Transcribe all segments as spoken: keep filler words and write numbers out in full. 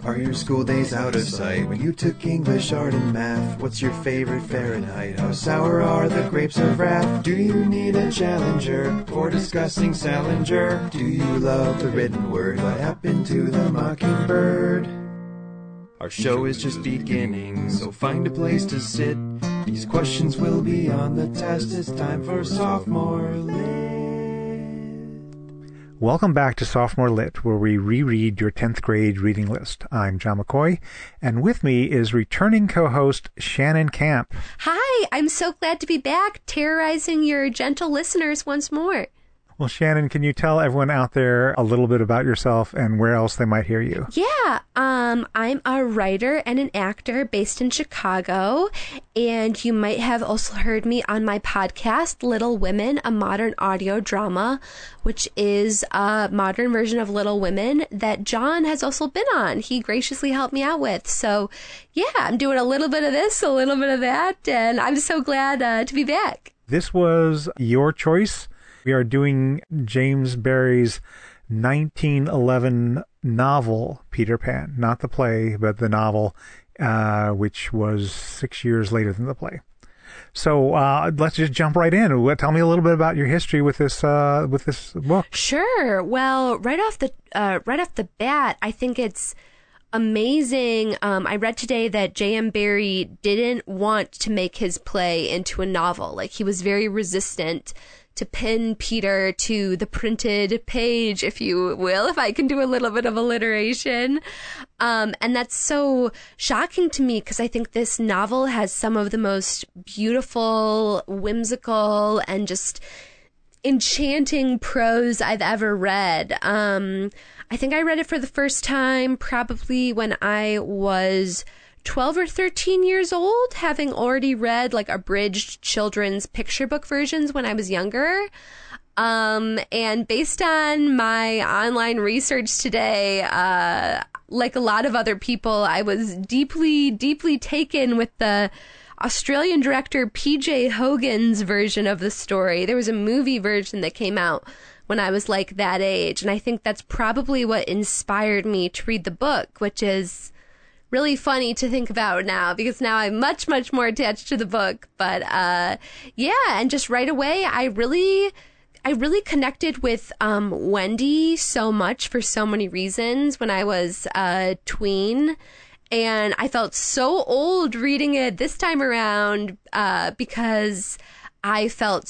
Are your school days out of sight? When you took English, art, and math, what's your favorite Fahrenheit? How sour are the grapes of wrath? Do you need a challenger for discussing Salinger? Do you love the written word? What happened to the mockingbird? Our show is just beginning, so find a place to sit. These questions will be on the test. It's time for Sophomore Lit. Welcome back to Sophomore Lit, where we reread your tenth grade reading list. I'm John McCoy, and with me is returning co-host Shannon Camp. Hi, I'm so glad to be back, terrorizing your gentle listeners once more. Well, Shannon, can you tell everyone out there a little bit about yourself and where else they might hear you? Yeah, um, I'm a writer and an actor based in Chicago, and you might have also heard me on my podcast, Little Women, a modern audio drama, which is a modern version of Little Women that John has also been on. He graciously helped me out with. So, yeah, I'm doing a little bit of this, a little bit of that, and I'm so glad uh, to be back. This was your choice. We are doing James Barrie's nineteen eleven novel, Peter Pan. Not the play, but the novel, uh, which was six years later than the play. So uh, let's just jump right in. Tell me a little bit about your history with this uh, with this book. Sure. Well, right off the uh, right off the bat, I think it's amazing. Um, I read today that J M. Barrie didn't want to make his play into a novel. Like, he was very resistant to pin Peter to the printed page, if you will, if I can do a little bit of alliteration. Um, and that's so shocking to me because I think this novel has some of the most beautiful, whimsical, and just enchanting prose I've ever read. Um, I think I read it for the first time probably when I was twelve or thirteen years old, having already read like abridged children's picture book versions when I was younger. Um, and based on my online research today, uh, like a lot of other people, I was deeply, deeply taken with the Australian director P J Hogan's version of the story. There was a movie version that came out when I was like that age, and I think that's probably what inspired me to read the book, which is really funny to think about now because now I'm much, much more attached to the book. But uh, yeah, and just right away, I really, I really connected with um, Wendy so much for so many reasons when I was a tween. And I felt so old reading it this time around uh, because I felt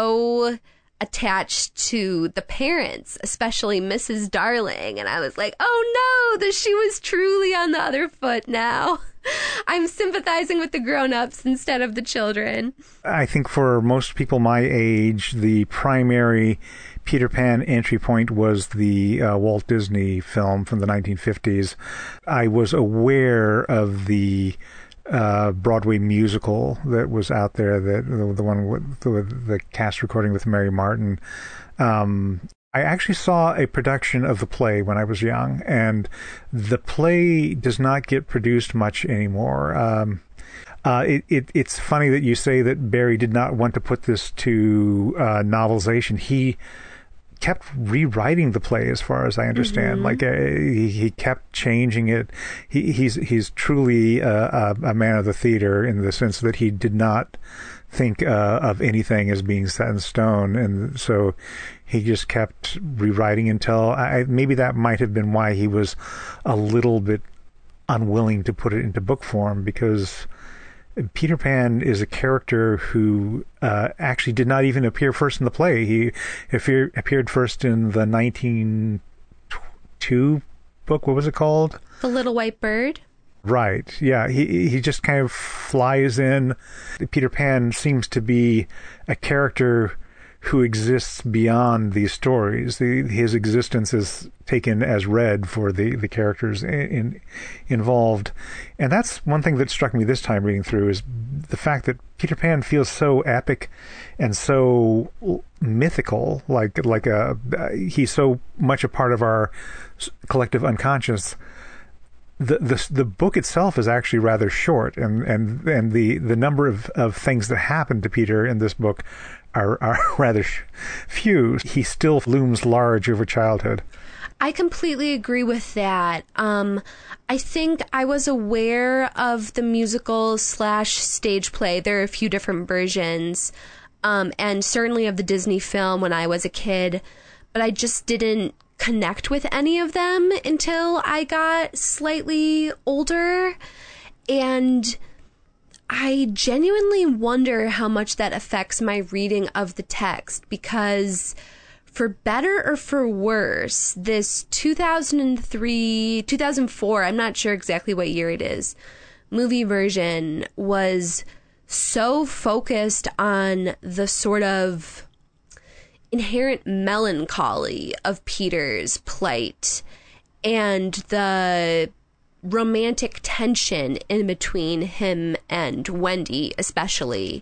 so attached to the parents, especially Missus Darling. And I was like, oh no, that she was truly on the other foot now. I'm sympathizing with the grown-ups instead of the children. I think for most people my age, the primary Peter Pan entry point was the uh, Walt Disney film from the nineteen fifties. I was aware of the uh, Broadway musical that was out there, that the, the one with the, the cast recording with Mary Martin. Um, I actually saw a production of the play when I was young, and the play does not get produced much anymore. Um, uh, it, it, it's funny that you say that Barrie did not want to put this to uh, novelization. He kept rewriting the play, as far as I understand. Mm-hmm. Like uh, he, he kept changing it. He, he's he's truly a, a, a man of the theater in the sense that he did not think uh, of anything as being set in stone, and so he just kept rewriting until I, maybe that might have been why he was a little bit unwilling to put it into book form, because Peter Pan is a character who uh, actually did not even appear first in the play. He appear, appeared first in the nineteen oh two book. What was it called? The Little White Bird. Right. Yeah. He he just kind of flies in. Peter Pan seems to be a character who exists beyond these stories. The, his existence is taken as read for the, the characters in, in, involved. And that's one thing that struck me this time reading through, is the fact that Peter Pan feels so epic and so mythical, like like a he's so much a part of our collective unconscious. The, the the book itself is actually rather short, and, and, and the, the number of, of things that happen to Peter in this book are, are rather few. He still looms large over childhood. I completely agree with that. Um, I think I was aware of the musical slash stage play. There are a few different versions, um, and certainly of the Disney film when I was a kid, but I just didn't connect with any of them until I got slightly older. And I genuinely wonder how much that affects my reading of the text, because for better or for worse, this two thousand three, two thousand four, I'm not sure exactly what year it is, movie version was so focused on the sort of inherent melancholy of Peter's plight and the romantic tension in between him and Wendy, especially.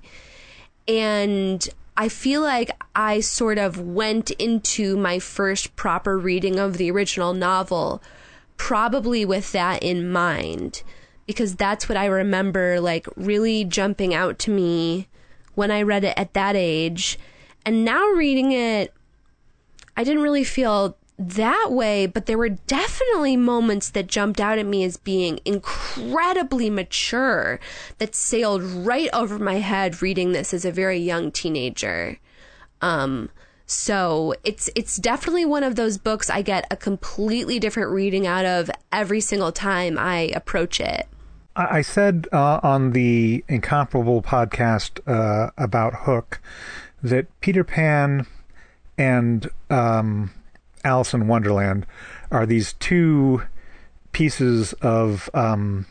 And I feel like I sort of went into my first proper reading of the original novel probably with that in mind, because that's what I remember, like, really jumping out to me when I read it at that age. And now reading it, I didn't really feel that way, but there were definitely moments that jumped out at me as being incredibly mature that sailed right over my head reading this as a very young teenager. Um, so it's it's definitely one of those books I get a completely different reading out of every single time I approach it. I said uh, on the Incomparable podcast uh, about Hook that Peter Pan and um, Alice in Wonderland are these two pieces of um,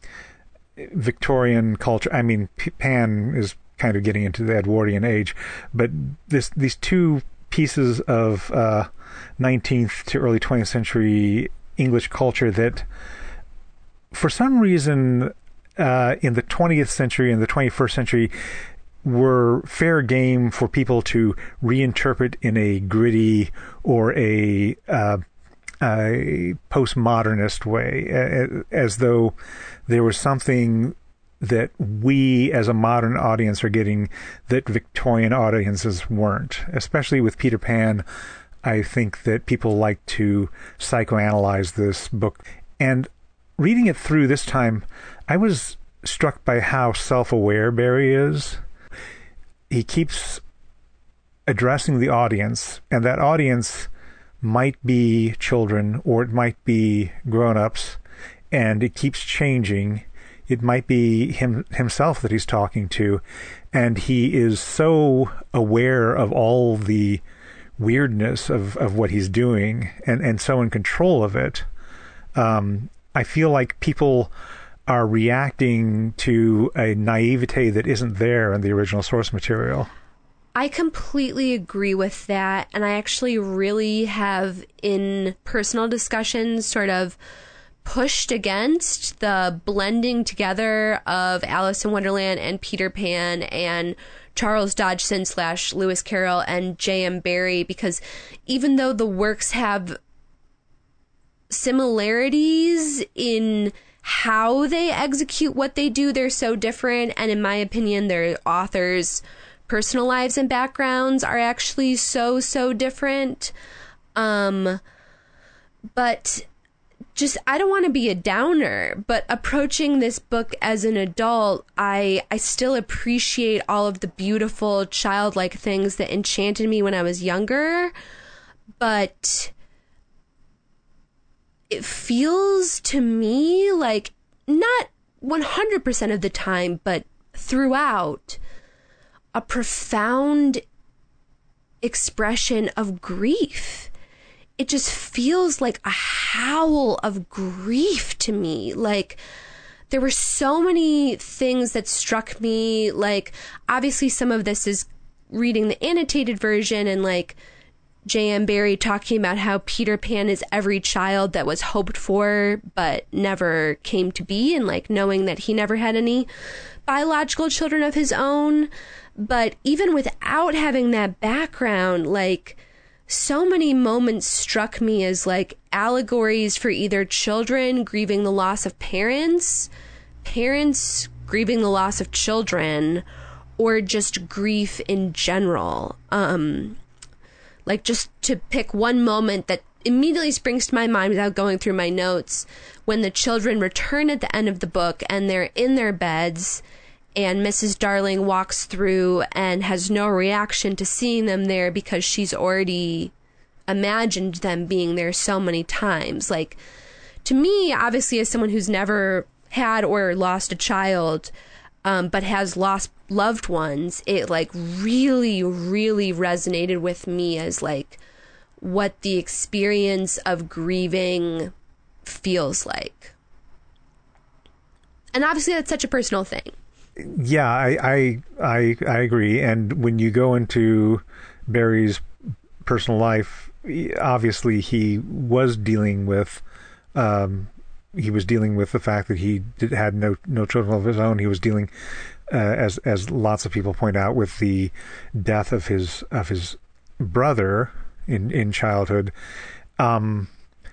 Victorian culture. I mean, P- Pan is kind of getting into the Edwardian age, but this these two pieces of uh, nineteenth to early twentieth century English culture that, for some reason, uh, in the twentieth century and the twenty-first century, were fair game for people to reinterpret in a gritty or a, uh, a postmodernist way, as though there was something that we as a modern audience are getting that Victorian audiences weren't. Especially with Peter Pan, I think that people like to psychoanalyze this book. And reading it through this time, I was struck by how self-aware Barrie is. He keeps addressing the audience, and that audience might be children or it might be grown-ups, and it keeps changing. It might be him himself that he's talking to, and he is so aware of all the weirdness of, of what he's doing and, and so in control of it. Um, I feel like people are reacting to a naivete that isn't there in the original source material. I completely agree with that, and I actually really have, in personal discussions, sort of pushed against the blending together of Alice in Wonderland and Peter Pan and Charles Dodgson slash Lewis Carroll and J M Barrie, because even though the works have similarities in how they execute what they do, they're so different, and in my opinion, their authors' personal lives and backgrounds are actually so, so different. Um, but just, I don't want to be a downer, but approaching this book as an adult, I, I still appreciate all of the beautiful childlike things that enchanted me when I was younger, but it feels to me like, not one hundred percent of the time, but throughout, a profound expression of grief. It just feels like a howl of grief to me. Like, there were so many things that struck me. Like, obviously some of this is reading the annotated version and, like, J M Barrie talking about how Peter Pan is every child that was hoped for but never came to be, and, like, knowing that he never had any biological children of his own. But even without having that background, like, so many moments struck me as, like, allegories for either children grieving the loss of parents, parents grieving the loss of children, or just grief in general. Um, like, just to pick one moment that immediately springs to my mind without going through my notes when the children return at the end of the book and they're in their beds and Missus Darling walks through and has no reaction to seeing them there because she's already imagined them being there so many times. Like, to me, obviously, as someone who's never had or lost a child, um, but has lost loved ones, it like really, really resonated with me as like what the experience of grieving feels like. And obviously, that's such a personal thing. Yeah, I, I I I agree. And when you go into Barry's personal life, obviously he was dealing with um, he was dealing with the fact that he did, had no no children of his own. He was dealing, uh, as as lots of people point out, with the death of his of his brother in in childhood. Um,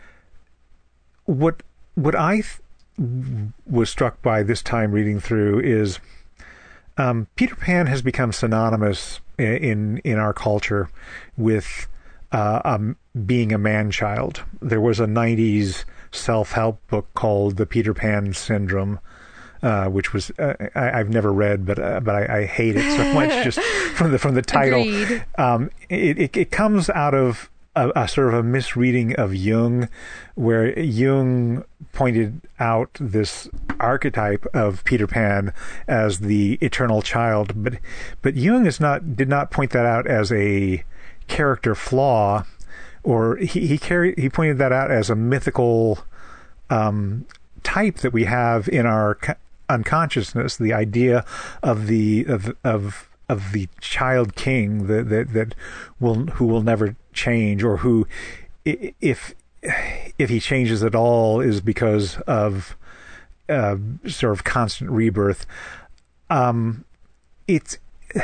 what what I th- was struck by this time reading through is um, Peter Pan has become synonymous in in, in our culture with uh, um, being a man-child. There was a nineties self-help book called The Peter Pan Syndrome, uh, which was uh, I, I've never read, but uh, but I, I hate it so much just from the from the title. Um, it, it it comes out of a, a sort of a misreading of Jung, where Jung pointed out this archetype of Peter Pan as the eternal child, but but Jung is not did not point that out as a character flaw, or he he carried he pointed that out as a mythical um, type that we have in our co- unconsciousness, the idea of the of of of the child king that that that will who will never change, or who, if if he changes at all, is because of uh, sort of constant rebirth. Um, it's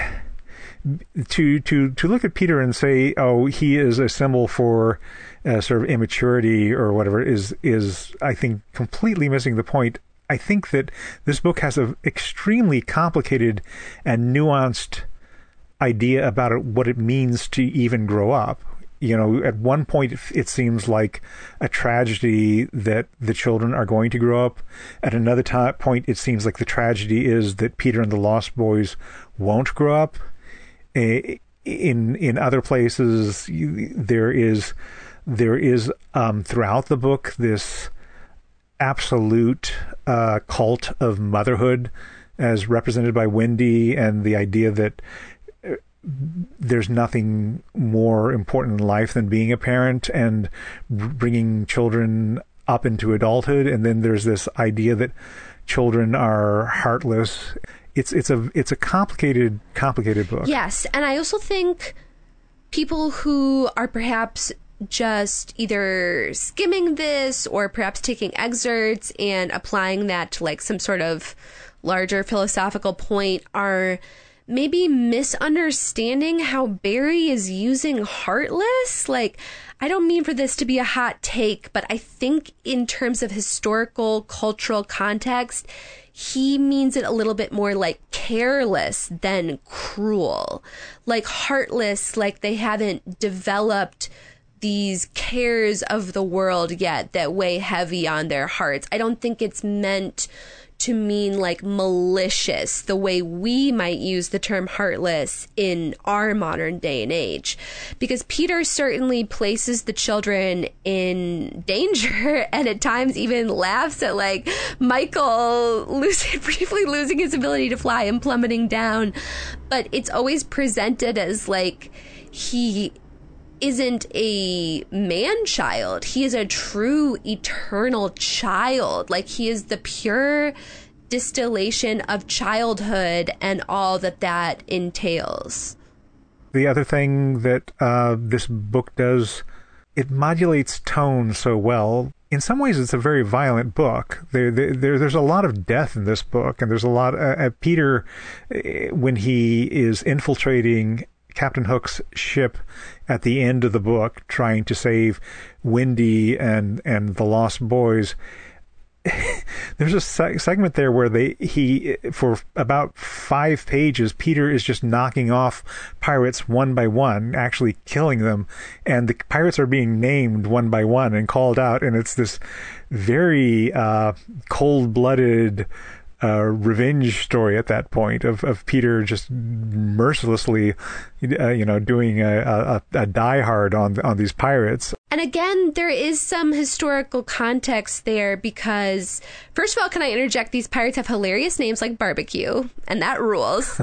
to to to look at Peter and say, oh, he is a symbol for uh, sort of immaturity or whatever, is is I think completely missing the point. I think that this book has an extremely complicated and nuanced idea about it, what it means to even grow up. You know, at one point it seems like a tragedy that the children are going to grow up. At another time, point, it seems like the tragedy is that Peter and the Lost Boys won't grow up. In in other places, there is there is um, throughout the book this absolute uh, cult of motherhood, as represented by Wendy, and the idea that there's nothing more important in life than being a parent and bringing children up into adulthood. And then there's this idea that children are heartless. It's it's a it's a complicated complicated book. Yes, and I also think people who are perhaps just either skimming this or perhaps taking excerpts and applying that to like some sort of larger philosophical point are maybe misunderstanding how Barry is using heartless. Like, I don't mean for this to be a hot take, but I think in terms of historical, cultural context, he means it a little bit more like careless than cruel. Like heartless, like they haven't developed these cares of the world yet that weigh heavy on their hearts. I don't think it's meant to mean like malicious the way we might use the term heartless in our modern day and age, because Peter certainly places the children in danger and at times even laughs at like Michael losing, briefly losing his ability to fly and plummeting down, but it's always presented as like he isn't a man-child. He is a true eternal child. Like, he is the pure distillation of childhood and all that that entails. The other thing that uh, this book does, it modulates tone so well. In some ways, it's a very violent book. There, there, there's a lot of death in this book, and there's a lot. Uh, Peter, when he is infiltrating Captain Hook's ship at the end of the book, trying to save Wendy and and the Lost Boys, there's a se- segment there where they he for about five pages, Peter is just knocking off pirates one by one, actually killing them, and the pirates are being named one by one and called out, and it's this very uh, cold-blooded uh, revenge story at that point of, of Peter just mercilessly, uh, you know, doing a, a, a diehard on on these pirates. And again, there is some historical context there because, first of all, can I interject? These pirates have hilarious names like Barbecue, and that rules.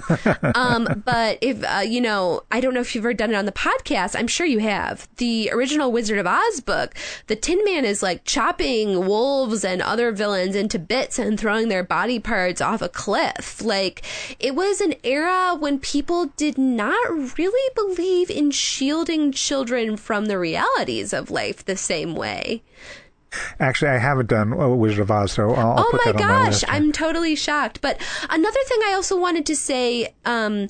um, but if, uh, you know, I don't know if you've ever done it on the podcast. I'm sure you have. The original Wizard of Oz book, the Tin Man is like chopping wolves and other villains into bits and throwing their body parts off a cliff. Like, it was an era when people did not really believe in shielding children from the realities of life the same way. Actually, I haven't done Wizard of Oz, so I'll, I'll oh put my that on my list. gosh, I'm totally shocked. But another thing I also wanted to say, um,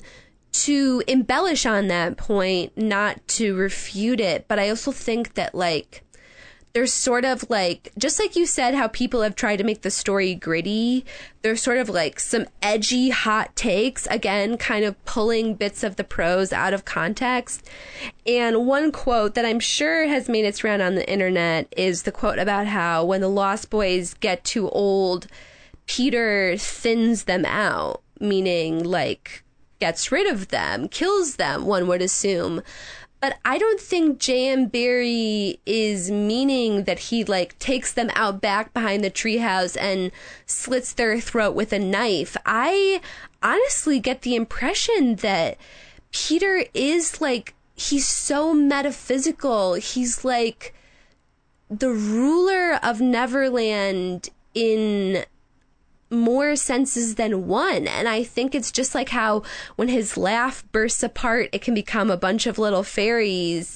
to embellish on that point, not to refute it, but I also think that, like, there's sort of like, just like you said, how people have tried to make the story gritty, there's sort of like some edgy hot takes, again, kind of pulling bits of the prose out of context. And one quote that I'm sure has made its round on the internet is the quote about how when the Lost Boys get too old, Peter thins them out, meaning like gets rid of them, kills them, one would assume. But I don't think J M. Barrie is meaning that he, like, takes them out back behind the treehouse and slits their throat with a knife. I honestly get the impression that Peter is, like, he's so metaphysical. He's, like, the ruler of Neverland in more senses than one. And I think it's just like how when his laugh bursts apart, it can become a bunch of little fairies.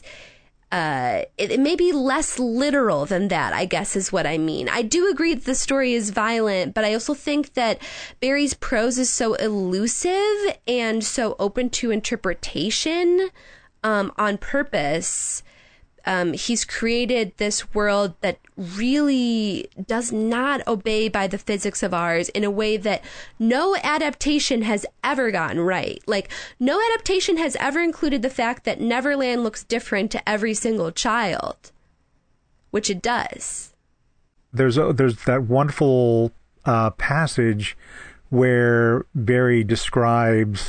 Uh, it, it may be less literal than that, I guess is what I mean. I do agree that the story is violent, but I also think that Barrie's prose is so elusive and so open to interpretation um, on purpose. Um, he's created this world that really does not obey by the physics of ours in a way that no adaptation has ever gotten right. Like, no adaptation has ever included the fact that Neverland looks different to every single child, which it does. There's a, there's that wonderful uh, passage where Barrie describes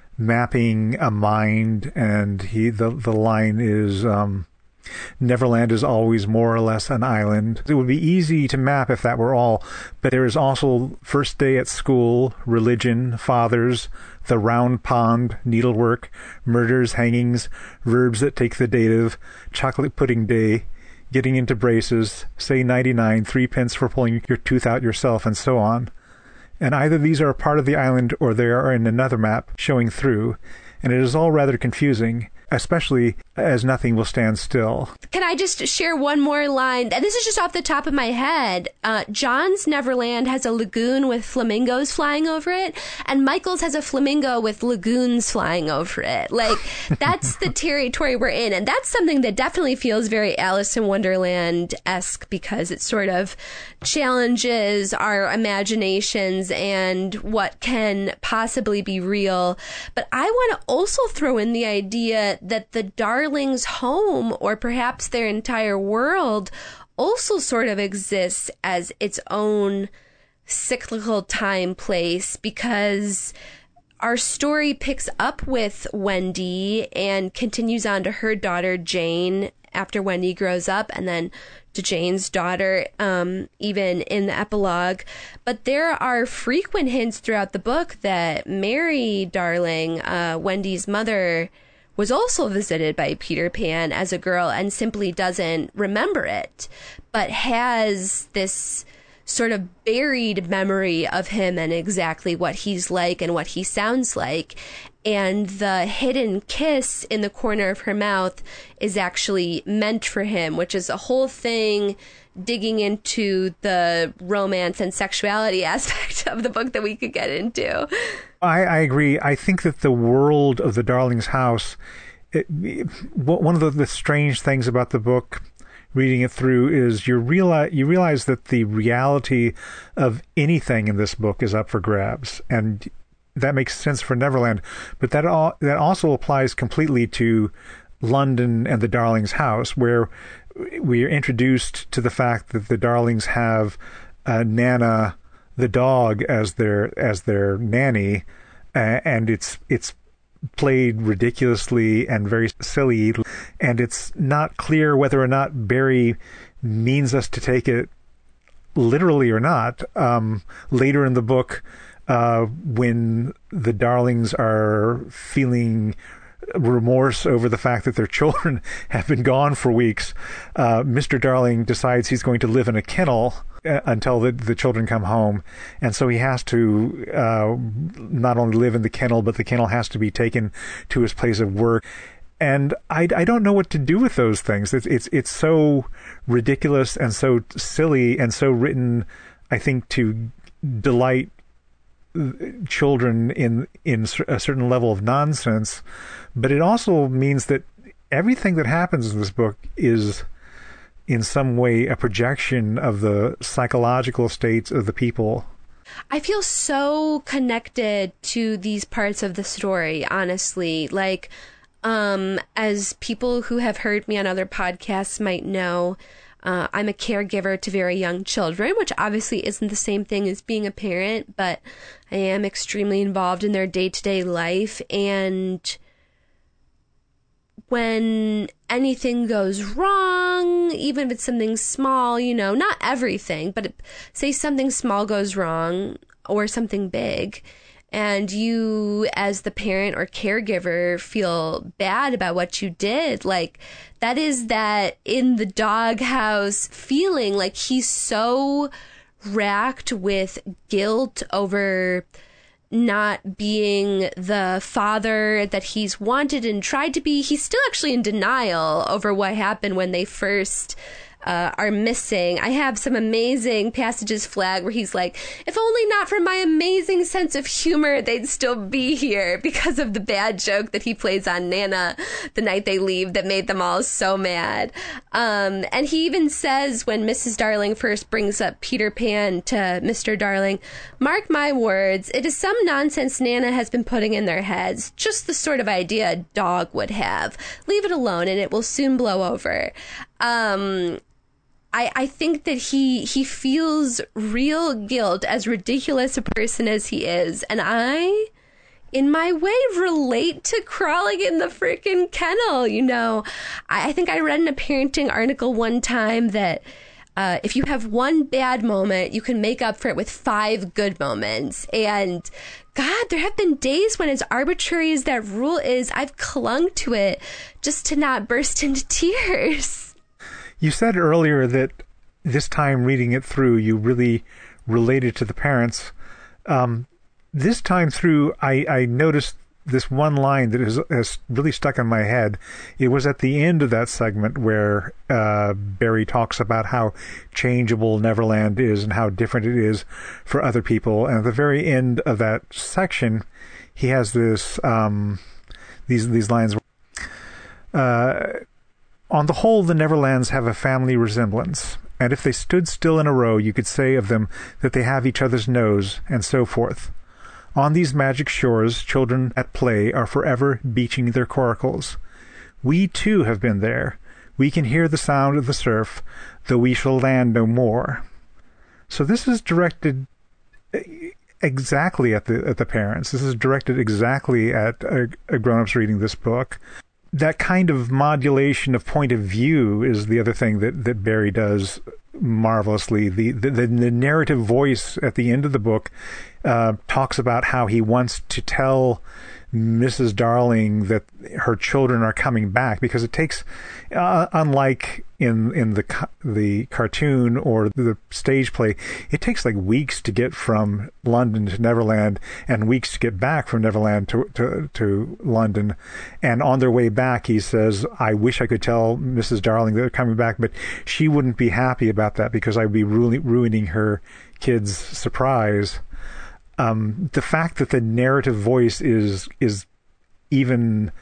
mapping a mind, and he the the line is. Um, Neverland is always more or less an island. It would be easy to map if that were all, but there is also first day at school, religion, fathers, the round pond, needlework, murders, hangings, verbs that take the dative, chocolate pudding day, getting into braces, say ninety-nine, threepence for pulling your tooth out yourself, and so on. And either these are a part of the island or they are in another map showing through, and it is all rather confusing, especially as nothing will stand still. Can I just share one more line? And this is just off the top of my head. Uh, John's Neverland has a lagoon with flamingos flying over it, and Michael's has a flamingo with lagoons flying over it. Like, that's the territory we're in, and that's something that definitely feels very Alice in Wonderland-esque because it sort of challenges our imaginations and what can possibly be real. But I want to also throw in the idea that the Darlings' home, or perhaps their entire world, also sort of exists as its own cyclical time place, because our story picks up with Wendy and continues on to her daughter Jane after Wendy grows up, and then to Jane's daughter, um, even in the epilogue. But there are frequent hints throughout the book that Mary Darling, uh, Wendy's mother, was also visited by Peter Pan as a girl and simply doesn't remember it, but has this sort of buried memory of him and exactly what he's like and what he sounds like. And the hidden kiss in the corner of her mouth is actually meant for him, which is a whole thing digging into the romance and sexuality aspect of the book that we could get into. I, I agree. I think that the world of the Darlings' house, it, one of the, the strange things about the book reading it through is you realize you realize that the reality of anything in this book is up for grabs, and that makes sense for Neverland. But that all, that also applies completely to London and the Darlings' house, where we are introduced to the fact that the Darlings have uh, Nana, the dog, as their as their nanny, uh, and it's it's played ridiculously and very silly, and it's not clear whether or not Barry means us to take it literally or not. Um, later in the book, uh, when the Darlings are feeling remorse over the fact that their children have been gone for weeks, uh, Mister Darling decides he's going to live in a kennel uh, until the, the children come home. And so he has to uh, not only live in the kennel, but the kennel has to be taken to his place of work. And I, I don't know what to do with those things. It's, it's, it's so ridiculous and so silly and so written, I think, to delight children in in a certain level of nonsense, but it also means that everything that happens in this book is in some way a projection of the psychological states of the people. I feel so connected to these parts of the story, honestly. Like, um, as people who have heard me on other podcasts might know, Uh, I'm a caregiver to very young children, which obviously isn't the same thing as being a parent, but I am extremely involved in their day-to-day life. And when anything goes wrong, even if it's something small, you know, not everything, but say something small goes wrong or something big, and you as the parent or caregiver feel bad about what you did, like that is that in the doghouse feeling, like he's so racked with guilt over not being the father that he's wanted and tried to be. He's still actually in denial over what happened when they first Uh, are missing. I have some amazing passages flagged where he's like, if only not for my amazing sense of humor, they'd still be here, because of the bad joke that he plays on Nana the night they leave that made them all so mad. Um, and he even says, when Missus Darling first brings up Peter Pan to Mister Darling, mark my words, it is some nonsense Nana has been putting in their heads, just the sort of idea a dog would have. Leave it alone and it will soon blow over. Um, I, I think that he he feels real guilt, as ridiculous a person as he is. And I, in my way, relate to crawling in the freaking kennel, you know. I, I think I read in a parenting article one time that uh, if you have one bad moment, you can make up for it with five good moments. And God, there have been days when, as arbitrary as that rule is, I've clung to it just to not burst into tears. You said earlier that this time reading it through, you really related to the parents. Um, this time through, I, I noticed this one line that is, has really stuck in my head. It was at the end of that segment where uh, Barry talks about how changeable Neverland is and how different it is for other people. And at the very end of that section, he has this um, these these lines. Uh, On the whole, the Neverlands have a family resemblance, and if they stood still in a row, you could say of them that they have each other's nose, and so forth. On these magic shores, children at play are forever beaching their coracles. We, too, have been there. We can hear the sound of the surf, though we shall land no more. So this is directed exactly at the at the parents. This is directed exactly at a, a grown-ups reading this book. That kind of modulation of point of view is the other thing that, that Barry does marvelously. The, the the narrative voice at the end of the book uh, talks about how he wants to tell Missus Darling that her children are coming back, because it takes, uh, unlike in in the the cartoon or the stage play, it takes like weeks to get from London to Neverland and weeks to get back from Neverland to to, to London. And on their way back, he says, I wish I could tell Missus Darling that they're coming back, but she wouldn't be happy about that because I'd be ru- ruining her kids' surprise. Um, the fact that the narrative voice is is even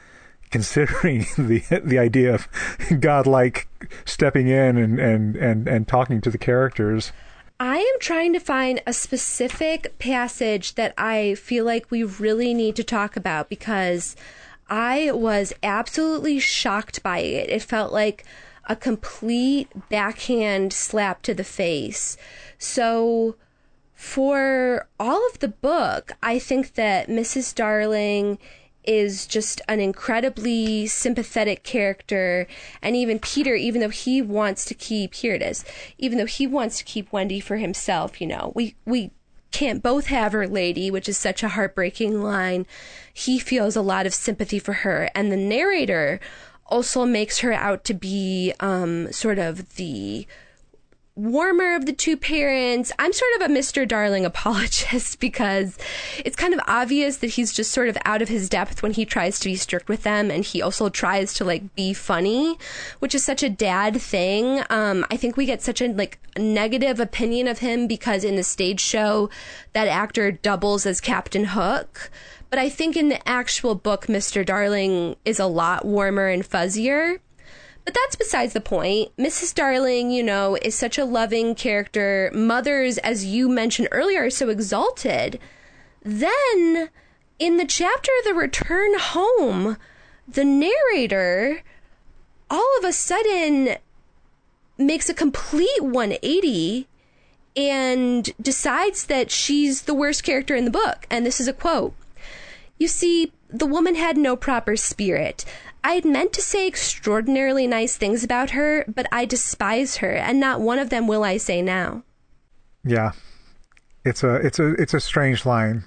considering the the idea of godlike stepping in and, and, and, and talking to the characters. I am trying to find a specific passage that I feel like we really need to talk about, because I was absolutely shocked by it. It felt like a complete backhand slap to the face. So for all of the book, I think that Missus Darling is just an incredibly sympathetic character. And even Peter, even though he wants to keep, here it is, even though he wants to keep Wendy for himself, you know, we, we can't both have her, lady, which is such a heartbreaking line. He feels a lot of sympathy for her. And the narrator also makes her out to be um, sort of the warmer of the two parents. I'm sort of a Mister Darling apologist, because it's kind of obvious that he's just sort of out of his depth when he tries to be strict with them, and he also tries to like be funny, which is such a dad thing. Um, I think we get such a like negative opinion of him because in the stage show that actor doubles as Captain Hook. But I think in the actual book, Mister Darling is a lot warmer and fuzzier. But that's besides the point. Missus Darling, you know, is such a loving character. Mothers, as you mentioned earlier, are so exalted. Then, in the chapter The Return Home, the narrator all of a sudden makes a complete one eighty and decides that she's the worst character in the book. And this is a quote. "You see, the woman had no proper spirit. I had meant to say extraordinarily nice things about her, but I despise her, and not one of them will I say now." Yeah, it's a it's a it's a strange line.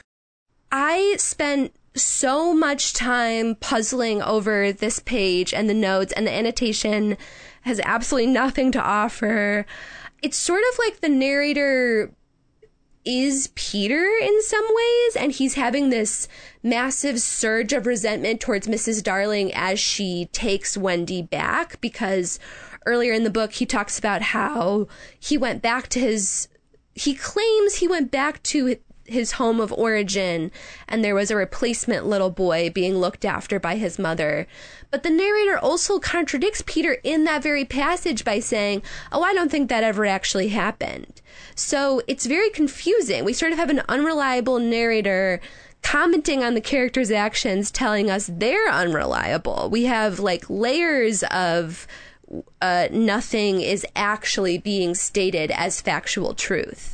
I spent so much time puzzling over this page and the notes, and the annotation has absolutely nothing to offer. It's sort of like the narrator is Peter in some ways, and he's having this massive surge of resentment towards Missus Darling as she takes Wendy back, because earlier in the book he talks about how he went back to his he claims he went back to his home of origin and there was a replacement little boy being looked after by his mother. But the narrator also contradicts Peter in that very passage by saying, "Oh, I don't think that ever actually happened." So it's very confusing. We sort of have an unreliable narrator commenting on the character's actions, telling us they're unreliable. We have like layers of uh, nothing is actually being stated as factual truth.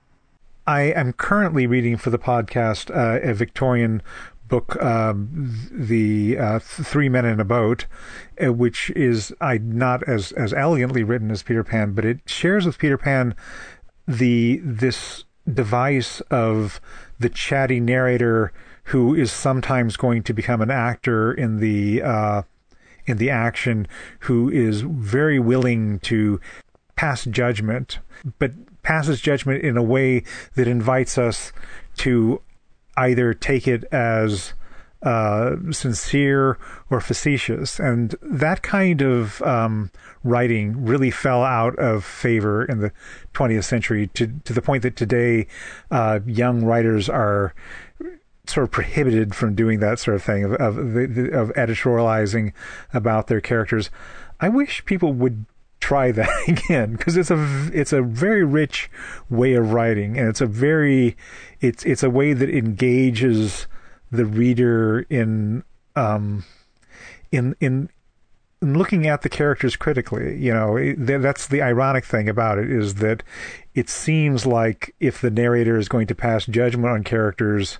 I am currently reading for the podcast uh, a Victorian book, um, the uh, Three Men in a Boat, uh, which is I not as as elegantly written as Peter Pan, but it shares with Peter Pan the this device of the chatty narrator who is sometimes going to become an actor in the uh, in the action, who is very willing to pass judgment, but passes judgment in a way that invites us to either take it as uh, sincere or facetious. And that kind of um, writing really fell out of favor in the twentieth century, to, to the point that today uh, young writers are sort of prohibited from doing that sort of thing, of, of, of editorializing about their characters. I wish people would try that again, because it's a it's a very rich way of writing, and it's a very it's it's a way that engages the reader in um in in, in looking at the characters critically. You know, that's the ironic thing about it, is that it seems like if the narrator is going to pass judgment on characters,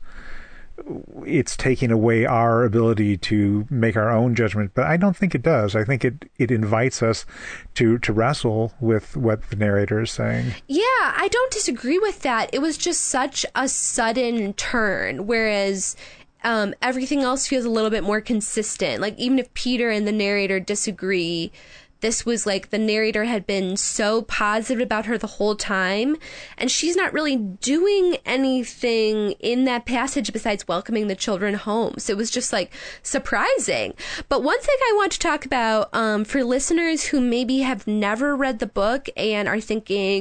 it's taking away our ability to make our own judgment. But I don't think it does. I think it, it invites us to, to wrestle with what the narrator is saying. Yeah, I don't disagree with that. It was just such a sudden turn, whereas um, everything else feels a little bit more consistent. Like, even if Peter and the narrator disagree, this was like the narrator had been so positive about her the whole time, and she's not really doing anything in that passage besides welcoming the children home. So it was just like surprising. But one thing I want to talk about um, for listeners who maybe have never read the book and are thinking,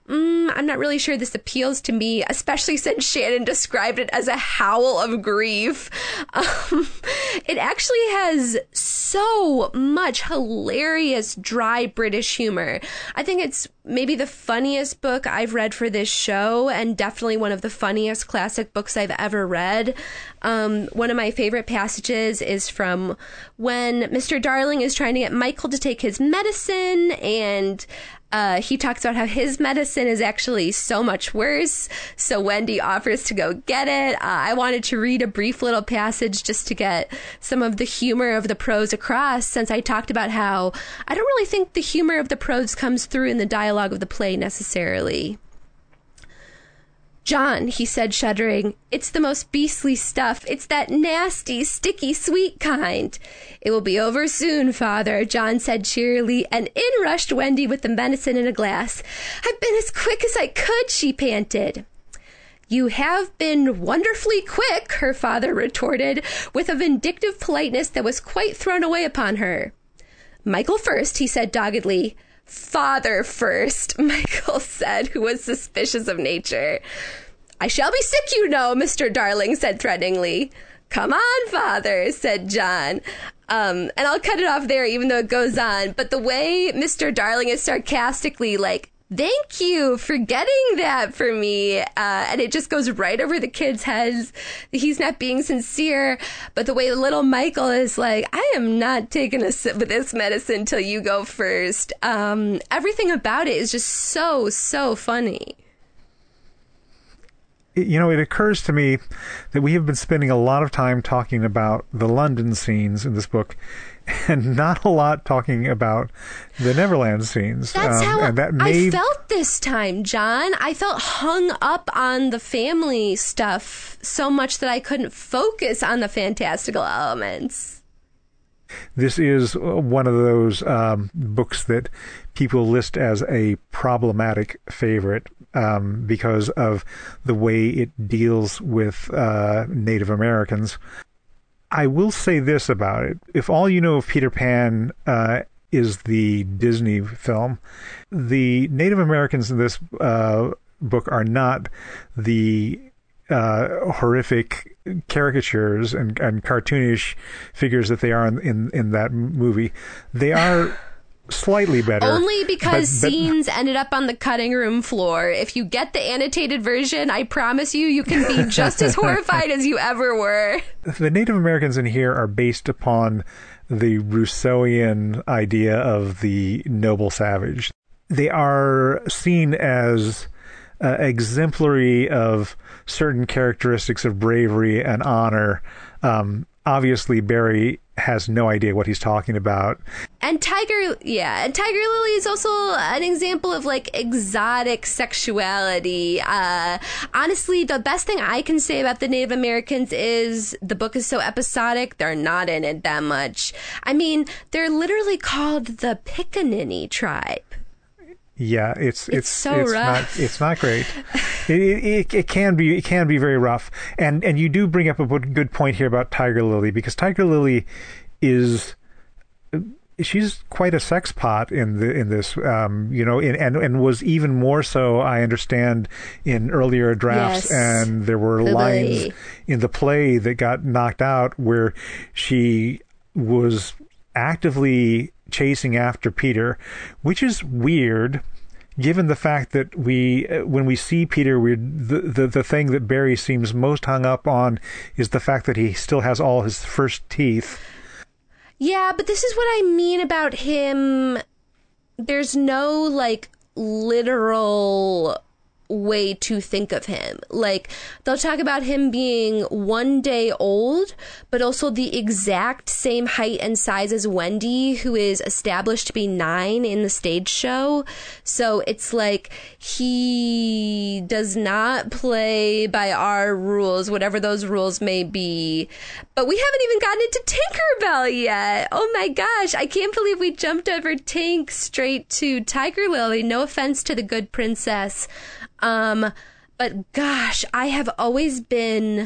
mm, I'm not really sure this appeals to me, especially since Shannon described it as a howl of grief. Um, it actually has so much hilarious, dry British humor. I think it's maybe the funniest book I've read for this show, and definitely one of the funniest classic books I've ever read. Um, one of my favorite passages is from when Mister Darling is trying to get Michael to take his medicine, and Uh, he talks about how his medicine is actually so much worse, so Wendy offers to go get it. Uh, I wanted to read a brief little passage just to get some of the humor of the prose across, since I talked about how I don't really think the humor of the prose comes through in the dialogue of the play necessarily. "John," he said, shuddering, "it's the most beastly stuff. It's that nasty, sticky, sweet kind." "It will be over soon, Father," John said cheerily, and in rushed Wendy with the medicine in a glass. "I've been as quick as I could," she panted. "You have been wonderfully quick," her father retorted, with a vindictive politeness that was quite thrown away upon her. "Michael first," he said doggedly. "Father first," Michael said, who was suspicious of nature. "I shall be sick, you know," Mister Darling said threateningly. "Come on, Father," said John. Um, and I'll cut it off there, even though it goes on. But the way Mister Darling is sarcastically like, "Thank you for getting that for me," uh, and it just goes right over the kids' heads. He's not being sincere, but the way little Michael is like, "I am not taking a sip of this medicine till you go first." Um, everything about it is just so, so funny. You know, it occurs to me that we have been spending a lot of time talking about the London scenes in this book, and not a lot talking about the Neverland scenes. That's um, how and that may... I felt this time, John. I felt hung up on the family stuff so much that I couldn't focus on the fantastical elements. This is one of those um, books that people list as a problematic favorite um, because of the way it deals with uh, Native Americans. I will say this about it. If all you know of Peter Pan uh, is the Disney film, the Native Americans in this uh, book are not the uh, horrific caricatures and, and cartoonish figures that they are in, in, in that movie. They are slightly better. Only because but, but, scenes ended up on the cutting room floor. If you get the annotated version, I promise you, you can be just as horrified as you ever were. The Native Americans in here are based upon the Rousseauian idea of the noble savage. They are seen as uh, exemplary of certain characteristics of bravery and honor. Um, obviously, Barry has no idea what he's talking about. And Tiger, yeah, and Tiger Lily is also an example of like exotic sexuality. Uh, honestly, the best thing I can say about the Native Americans is the book is so episodic, they're not in it that much. I mean, they're literally called the Pickaninny tribe. Yeah, it's it's it's so it's rough. not it's not great. it, it it can be it can be very rough, and and you do bring up a good point here about Tiger Lily, because Tiger Lily is she's quite a sex pot in the in this um you know in, and and was even more so, I understand, in earlier drafts. Yes. And there were Lily. lines in the play that got knocked out where she was actively chasing after Peter, which is weird given the fact that we when we see Peter, we the, the the thing that Barry seems most hung up on is the fact that he still has all his first teeth. Yeah, but this is what I mean about him. There's no like literal way to think of him. Like, they'll talk about him being one day old, but also the exact same height and size as Wendy, who is established to be nine in the stage show. So it's like he does not play by our rules, whatever those rules may be. But we haven't even gotten into Tinkerbell yet. Oh my gosh, I can't believe we jumped over Tink straight to Tiger Lily. No offense to the good princess. Um, but gosh, I have always been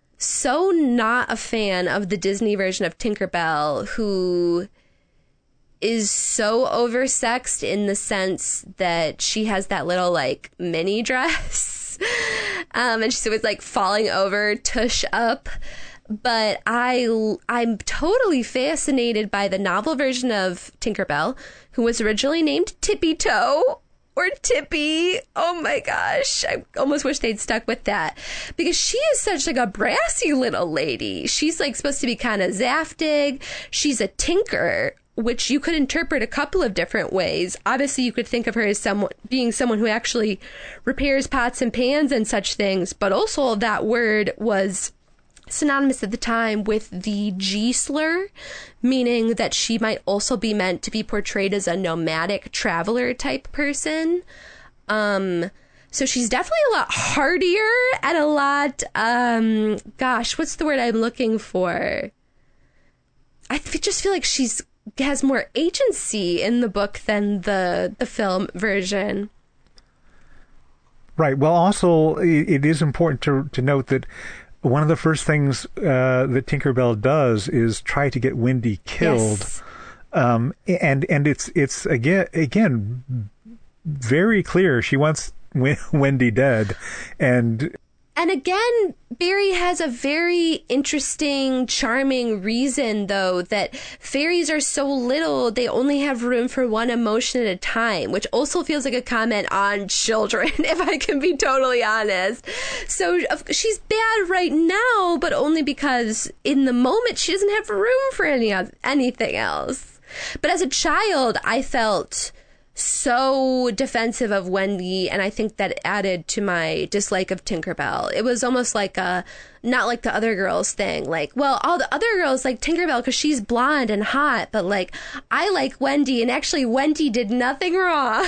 so not a fan of the Disney version of Tinkerbell, who is so oversexed in the sense that she has that little like mini dress um, and she's always like falling over, tush up. But I, I'm totally fascinated by the novel version of Tinkerbell, who was originally named Tippy Toe. Or Tippy. Oh my gosh. I almost wish they'd stuck with that. Because she is such like a brassy little lady. She's like supposed to be kind of Zaftig. She's a tinker, which you could interpret a couple of different ways. Obviously, you could think of her as someone being someone who actually repairs pots and pans and such things. But also that word was synonymous at the time with the G slur, meaning that she might also be meant to be portrayed as a nomadic traveler type person. Um, so she's definitely a lot hardier and a lot, um, gosh, what's the word I'm looking for? I f- just feel like she's has more agency in the book than the the film version. Right. Well, also, it is important to to note that one of the first things uh, that Tinkerbell does is try to get Wendy killed, yes. um, and and it's it's again again very clear she wants Wendy dead, and and again Barry has a very interesting, charming reason though that fairies are so little they only have room for one emotion at a time, which also feels like a comment on children, if I can be totally honest. So she's bad right now, but only because in the moment she doesn't have room for any anything else. But as a child, I felt so defensive of Wendy, and I think that added to my dislike of Tinkerbell. It was almost like a, not like the other girls thing, like, well, all the other girls like Tinkerbell because she's blonde and hot, but like, I like Wendy, and actually Wendy did nothing wrong.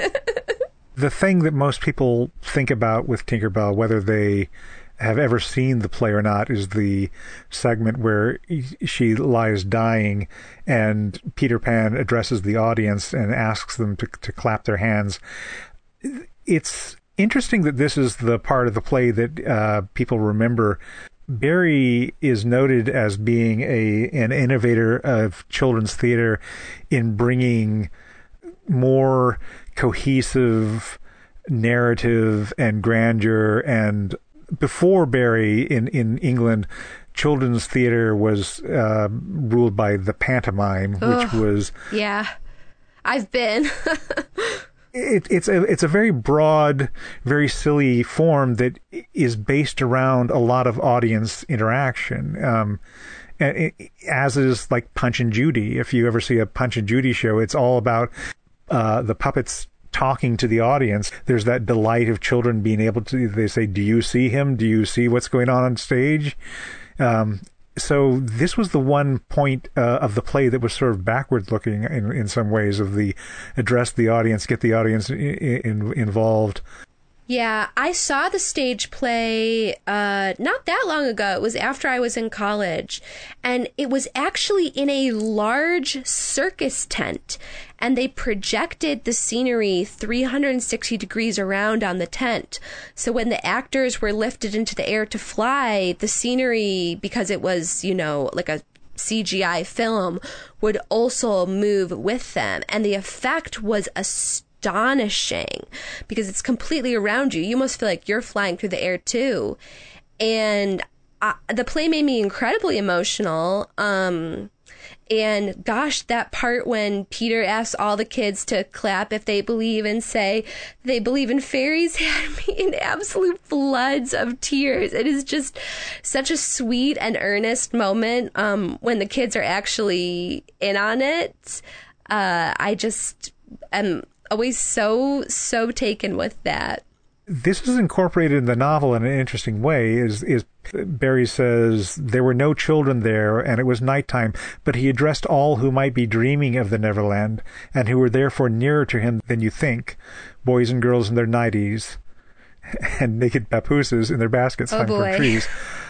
The thing that most people think about with Tinkerbell, whether they have ever seen the play or not, is the segment where she lies dying and Peter Pan addresses the audience and asks them to, to clap their hands. It's interesting that this is the part of the play that uh, people remember. Barry is noted as being a an innovator of children's theater in bringing more cohesive narrative and grandeur. And before Barry in, in England, children's theater was uh, ruled by the pantomime, Ugh, which was yeah, I've been. it, it's a it's a very broad, very silly form that is based around a lot of audience interaction. Um, and it, as is like Punch and Judy. If you ever see a Punch and Judy show, it's all about uh, the puppets talking to the audience. There's that delight of children being able to, they say, do you see him? Do you see what's going on on stage? Um, so this was the one point uh, of the play that was sort of backward looking in, in some ways, of the address the audience, get the audience in, in, involved. Yeah, I saw the stage play uh, not that long ago. It was after I was in college. And it was actually in a large circus tent. And they projected the scenery three hundred sixty degrees around on the tent. So when the actors were lifted into the air to fly, the scenery, because it was, you know, like a C G I film, would also move with them. And the effect was astonishing. astonishing because it's completely around you. You must feel like you're flying through the air too. And I, the play made me incredibly emotional. Um, and gosh, that part when Peter asks all the kids to clap if they believe and say they believe in fairies had me in absolute floods of tears. It is just such a sweet and earnest moment um, when the kids are actually in on it. Uh, I just am always so, so taken with that. This is incorporated in the novel in an interesting way. Is is Barry says there were no children there and it was nighttime, but he addressed all who might be dreaming of the Neverland and who were therefore nearer to him than you think, boys and girls in their nighties and naked papooses in their baskets oh hung boy. from trees.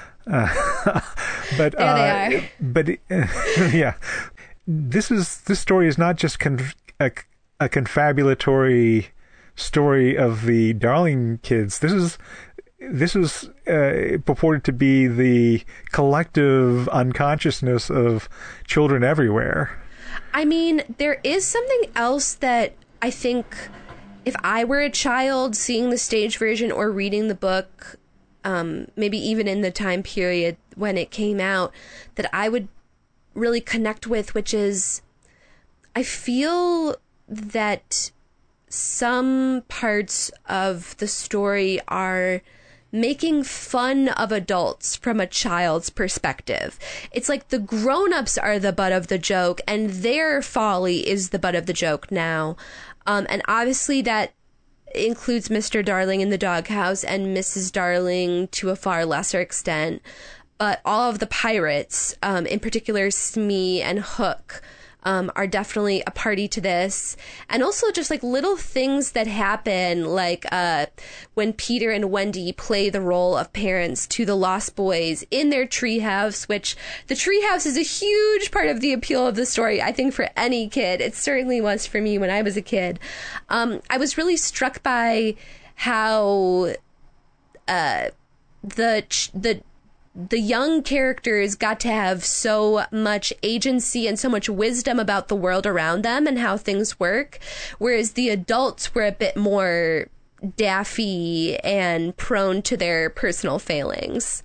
Uh, but there uh, they are. But uh, yeah, this is this story is not just conf- a, a confabulatory story of the Darling kids. This is this is uh, purported to be the collective unconsciousness of children everywhere. I mean, there is something else that I think if I were a child seeing the stage version or reading the book, um, maybe even in the time period when it came out, that I would really connect with, which is I feel that some parts of the story are making fun of adults from a child's perspective. It's like the grown-ups are the butt of the joke and their folly is the butt of the joke now. Um, and obviously that includes Mister Darling in the doghouse and Missus Darling to a far lesser extent. But all of the pirates, um, in particular Smee and Hook, Um, are definitely a party to this. And also just like little things that happen, like uh, when Peter and Wendy play the role of parents to the Lost Boys in their treehouse, which the treehouse is a huge part of the appeal of the story, I think, for any kid. It certainly was for me when I was a kid. Um, I was really struck by how uh, the the the young characters got to have so much agency and so much wisdom about the world around them and how things work, whereas the adults were a bit more daffy and prone to their personal failings.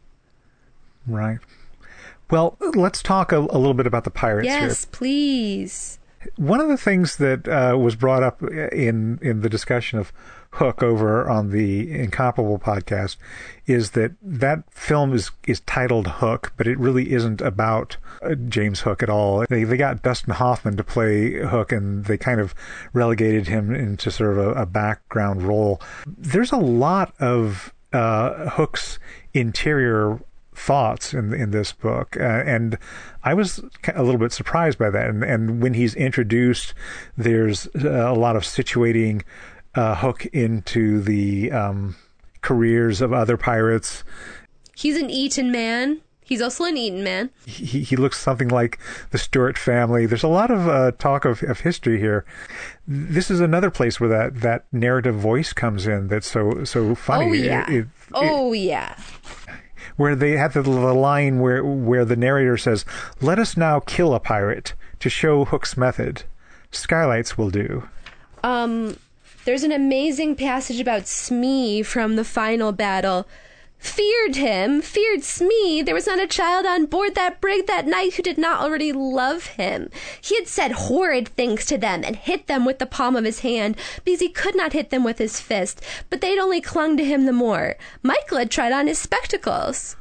Right. Well, let's talk a, a little bit about the pirates yes, here. Yes, please. One of the things that uh, was brought up in, in the discussion of Hook over on the Incomparable podcast is that that film is, is titled Hook, but it really isn't about uh, James Hook at all. They they got Dustin Hoffman to play Hook, and they kind of relegated him into sort of a, a background role. There's a lot of uh, Hook's interior thoughts in in this book, uh, and I was a little bit surprised by that. And, and when he's introduced, there's a lot of situating uh, Hook into the um, careers of other pirates. He's an Eton man. He's also an Eton man. He he looks something like the Stewart family. There's a lot of uh, talk of, of history here. This is another place where that, that narrative voice comes in that's so so funny. Oh yeah. It, it, oh it, yeah. Where they have the, the line where where the narrator says, "Let us now kill a pirate to show Hook's method. Skylights will do." Um, there's an amazing passage about Smee from the final battle. Feared him, feared Smee. There was not a child on board that brig that night who did not already love him. He had said horrid things to them and hit them with the palm of his hand because he could not hit them with his fist, but they'd only clung to him the more. Michael had tried on his spectacles.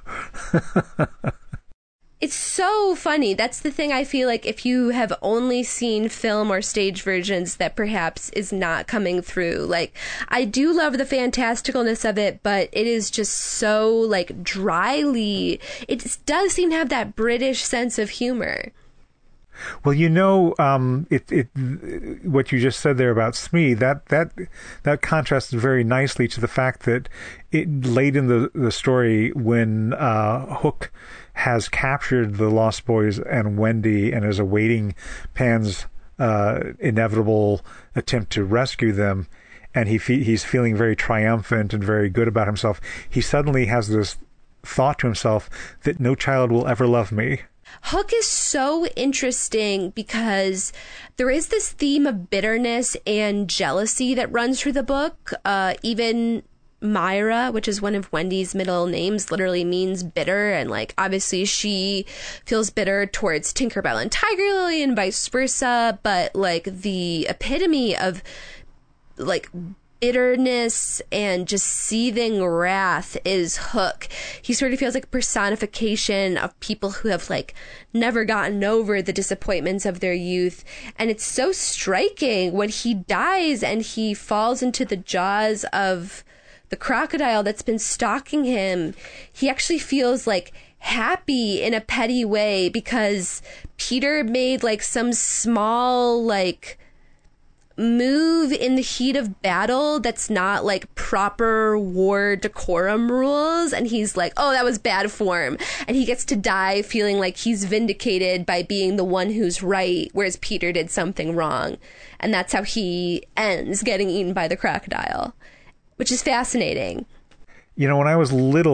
It's so funny. That's the thing I feel like if you have only seen film or stage versions that perhaps is not coming through. Like, I do love the fantasticalness of it, but it is just so, like, dryly. It does seem to have that British sense of humor. Well, you know, um, it, it, what you just said there about Smee, that, that, that contrasts very nicely to the fact that it late in the, the story when, uh, Hook has captured the Lost Boys and Wendy and is awaiting Pan's, uh, inevitable attempt to rescue them, and he, fe- he's feeling very triumphant and very good about himself. He suddenly has this thought to himself that no child will ever love me. Hook is so interesting because there is this theme of bitterness and jealousy that runs through the book. Uh, even Myra, which is one of Wendy's middle names, literally means bitter. And, like, obviously she feels bitter towards Tinkerbell and Tiger Lily and vice versa. But, like, the epitome of, like, bitterness and just seething wrath is Hook. He sort of feels like a personification of people who have, like, never gotten over the disappointments of their youth. And it's so striking when he dies and he falls into the jaws of the crocodile that's been stalking him. He actually feels, like, happy in a petty way because Peter made, like, some small, like, move in the heat of battle that's not like proper war decorum rules, and he's like, oh, that was bad form, and he gets to die feeling like he's vindicated by being the one who's right, whereas Peter did something wrong. And that's how he ends getting eaten by the crocodile, which is fascinating. You know, when I was little,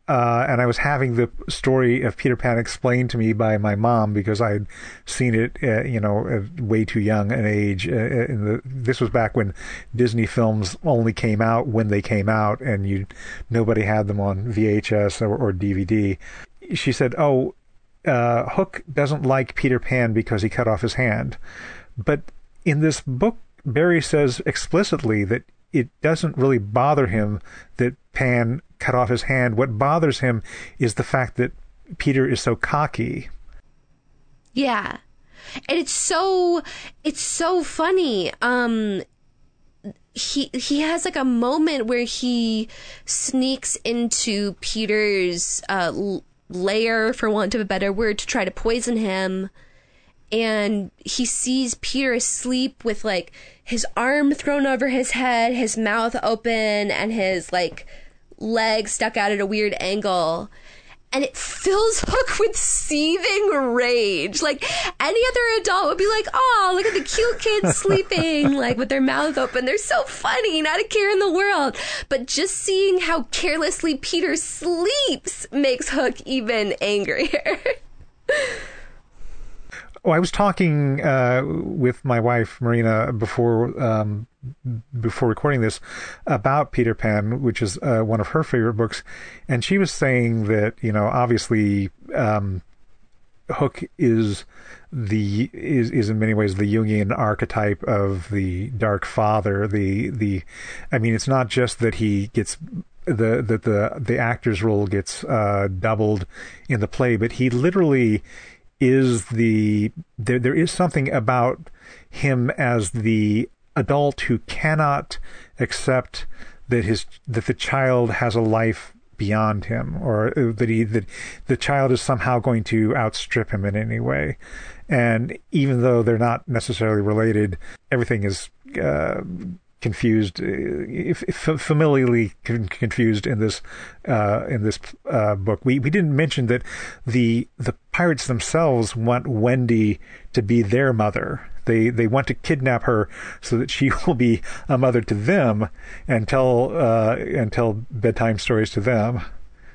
Uh, and I was having the story of Peter Pan explained to me by my mom because I had seen it, uh, you know, at way too young an age. Uh, in the, this was back when Disney films only came out when they came out, and you nobody had them on V H S or, or D V D. She said, "Oh, uh, Hook doesn't like Peter Pan because he cut off his hand," but in this book, Barrie says explicitly that it doesn't really bother him that Pan cut off his hand. What bothers him is the fact that Peter is so cocky. Yeah. And it's so it's so funny. Um he he has like a moment where he sneaks into Peter's uh lair, for want of a better word, to try to poison him. And he sees Peter asleep with like his arm thrown over his head, his mouth open, and his like leg stuck out at a weird angle. And it fills Hook with seething rage. Like, any other adult would be like, oh, look at the cute kids sleeping, like, with their mouth open. They're so funny, not a care in the world. But just seeing how carelessly Peter sleeps makes Hook even angrier. Oh, I was talking uh, with my wife, Marina, before um, before recording this about Peter Pan, which is uh, one of her favorite books, and she was saying that, you know, obviously um, Hook is the is is in many ways the Jungian archetype of the Dark Father. The the, I mean, it's not just that he gets the that the the actor's role gets uh, doubled in the play, but he literally is the there there is something about him as the adult who cannot accept that his that the child has a life beyond him, or that he that the child is somehow going to outstrip him in any way. And even though they're not necessarily related, everything is uh, confused, if, if familiarly confused in this uh, in this uh, book. We we didn't mention that the the pirates themselves want Wendy to be their mother. They they want to kidnap her so that she will be a mother to them and tell uh, and tell bedtime stories to them.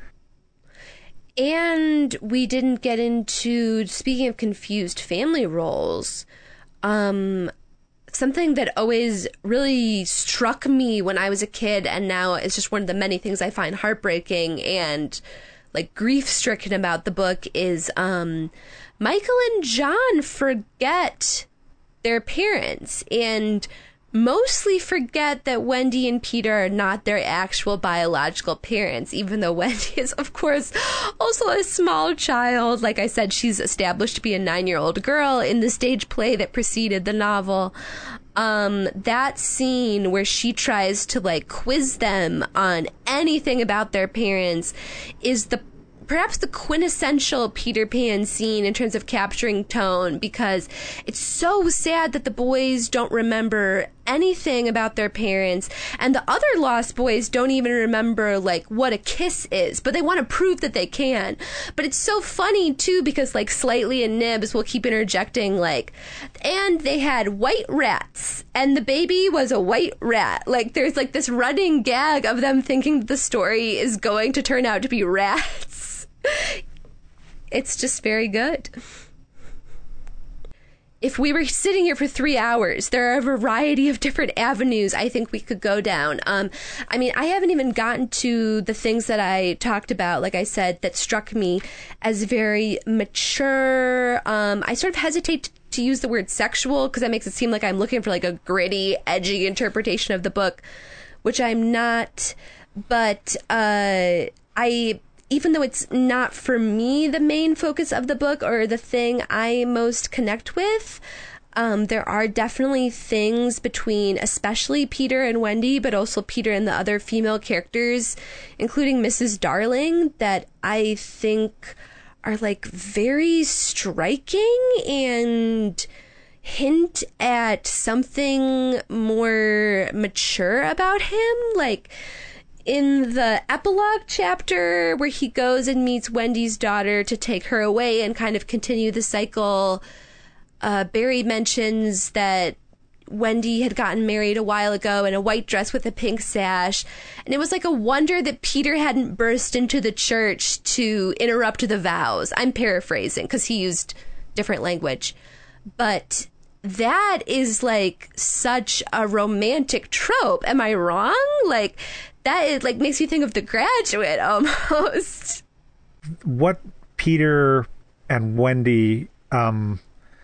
And we didn't get into, speaking of confused family roles, um, something that always really struck me when I was a kid, and now it's just one of the many things I find heartbreaking and like grief-stricken about the book, is um, Michael and John forget their parents and mostly forget that Wendy and Peter are not their actual biological parents, even though Wendy is, of course, also a small child. Like I said, she's established to be a nine-year-old girl in the stage play that preceded the novel. Um, that scene where she tries to, like, quiz them on anything about their parents is the perhaps the quintessential Peter Pan scene in terms of capturing tone, because it's so sad that the boys don't remember anything about their parents, and the other Lost Boys don't even remember, like, what a kiss is, but they want to prove that they can. But it's so funny, too, because, like, Slightly and Nibs will keep interjecting, like, and they had white rats, and the baby was a white rat. Like, there's, like, this running gag of them thinking that the story is going to turn out to be rats. It's just very good. If we were sitting here for three hours, there are a variety of different avenues I think we could go down. Um, I mean, I haven't even gotten to the things that I talked about, like I said, that struck me as very mature. Um, I sort of hesitate to use the word sexual because that makes it seem like I'm looking for like a gritty, edgy interpretation of the book, which I'm not. But uh, I... even though it's not for me the main focus of the book or the thing I most connect with, um, there are definitely things between especially Peter and Wendy, but also Peter and the other female characters, including Missus Darling, that I think are like very striking and hint at something more mature about him. Like, in the epilogue chapter where he goes and meets Wendy's daughter to take her away and kind of continue the cycle, uh, Barrie mentions that Wendy had gotten married a while ago in a white dress with a pink sash. And it was like a wonder that Peter hadn't burst into the church to interrupt the vows. I'm paraphrasing because he used different language. But that is like such a romantic trope. Am I wrong? Like, that is, like, makes you think of The Graduate almost. What Peter and Wendy, um,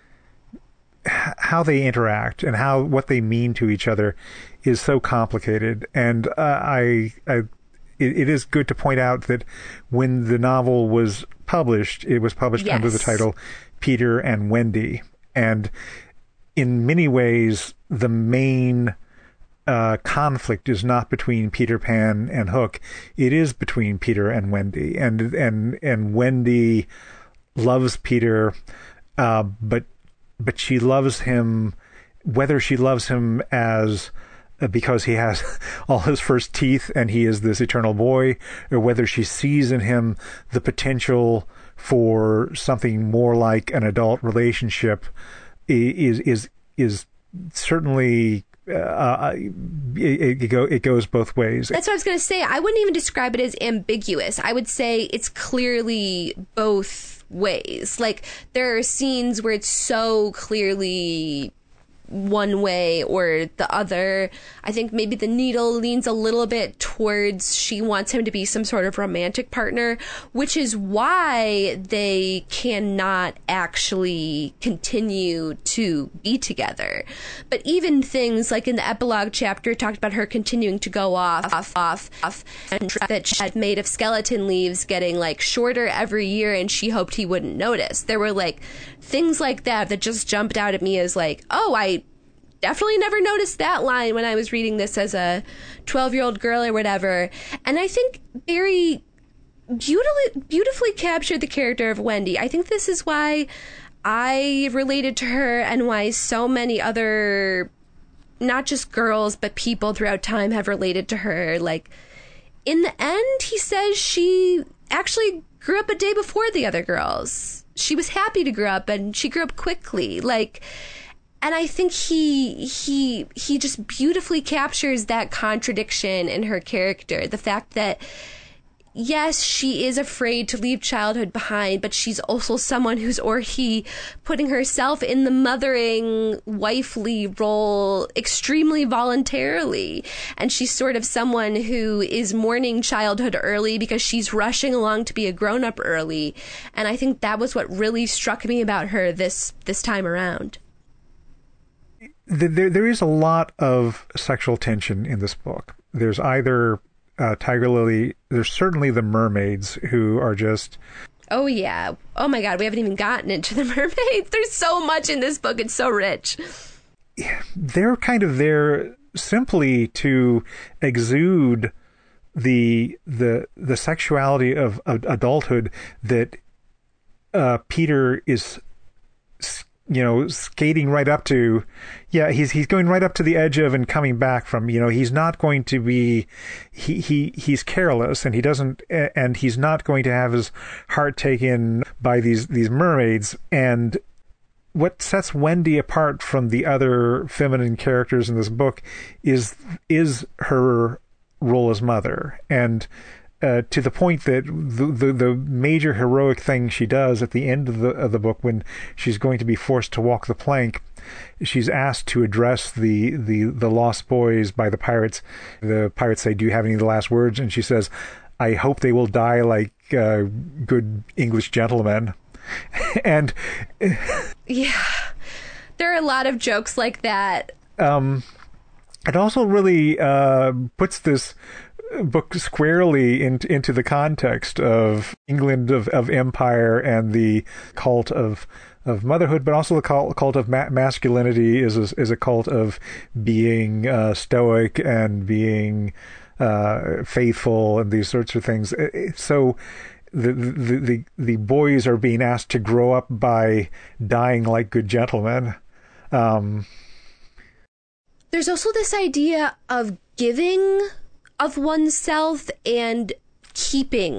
how they interact and how what they mean to each other is so complicated. And uh, I, I it, it is good to point out that when the novel was published, it was published yes. under the title Peter and Wendy. And in many ways, the main uh, conflict is not between Peter Pan and Hook. It is between Peter and Wendy. And and and Wendy loves Peter, uh, but but she loves him, whether she loves him as uh, because he has all his first teeth and he is this eternal boy, or whether she sees in him the potential for something more like an adult relationship, is is is certainly uh, it, it, go, it goes both ways. That's what I was going to say. I wouldn't even describe it as ambiguous. I would say it's clearly both ways. Like, there are scenes where it's so clearly one way or the other. I think maybe the needle leans a little bit towards she wants him to be some sort of romantic partner, which is why they cannot actually continue to be together. But even things like in the epilogue chapter, it talked about her continuing to go off, off, off, off, and that she had made of skeleton leaves getting like shorter every year, and she hoped he wouldn't notice. There were like things like that that just jumped out at me as like, oh, I definitely never noticed that line when I was reading this as a twelve-year-old girl or whatever. And I think Barry beautifully, beautifully captured the character of Wendy. I think this is why I related to her and why so many other, not just girls, but people throughout time have related to her. Like, in the end, he says she actually grew up a day before the other girls. She was happy to grow up, and she grew up quickly. Like, and I think he he he just beautifully captures that contradiction in her character. The fact that, yes, she is afraid to leave childhood behind, but she's also someone who's, or he, putting herself in the mothering, wifely role extremely voluntarily. And she's sort of someone who is mourning childhood early because she's rushing along to be a grown-up early. And I think that was what really struck me about her this this time around. There, there is a lot of sexual tension in this book. There's either uh, Tiger Lily, there's certainly the mermaids who are just... Oh, yeah. Oh, my God. We haven't even gotten into the mermaids. There's so much in this book. It's so rich. They're kind of there simply to exude the the the sexuality of, of adulthood that uh, Peter is... you know, skating right up to, yeah, he's he's going right up to the edge of and coming back from, you know, he's not going to be, he, he he's careless, and he doesn't, and he's not going to have his heart taken by these, these mermaids. And what sets Wendy apart from the other feminine characters in this book is, is her role as mother. And Uh, to the point that the, the the major heroic thing she does at the end of the of the book, when she's going to be forced to walk the plank, she's asked to address the the the lost boys by the pirates. The pirates say, "Do you have any of the last words?" And she says, "I hope they will die like uh, good English gentlemen." And yeah, there are a lot of jokes like that. Um, it also really uh, puts this book squarely in, into the context of England of, of empire and the cult of of motherhood, but also the cult, cult of ma- masculinity is a, is a cult of being uh, stoic and being uh, faithful and these sorts of things. So the, the the the boys are being asked to grow up by dying like good gentlemen. Um, There's also this idea of giving of oneself and keeping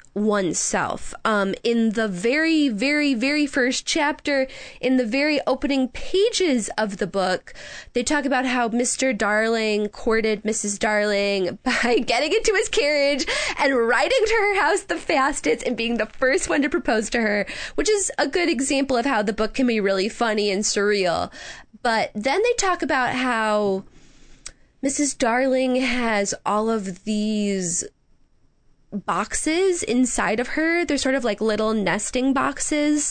oneself. Um, in the very, very, very first chapter, in the very opening pages of the book, they talk about how Mister Darling courted Missus Darling by getting into his carriage and riding to her house the fastest and being the first one to propose to her, which is a good example of how the book can be really funny and surreal. But then they talk about how Missus Darling has all of these boxes inside of her. They're sort of like little nesting boxes.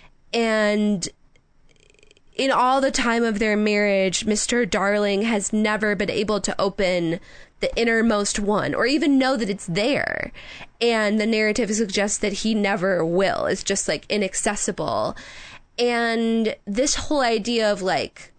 And in all the time of their marriage, Mister Darling has never been able to open the innermost one or even know that it's there. And the narrative suggests that he never will. It's just like inaccessible. And this whole idea of like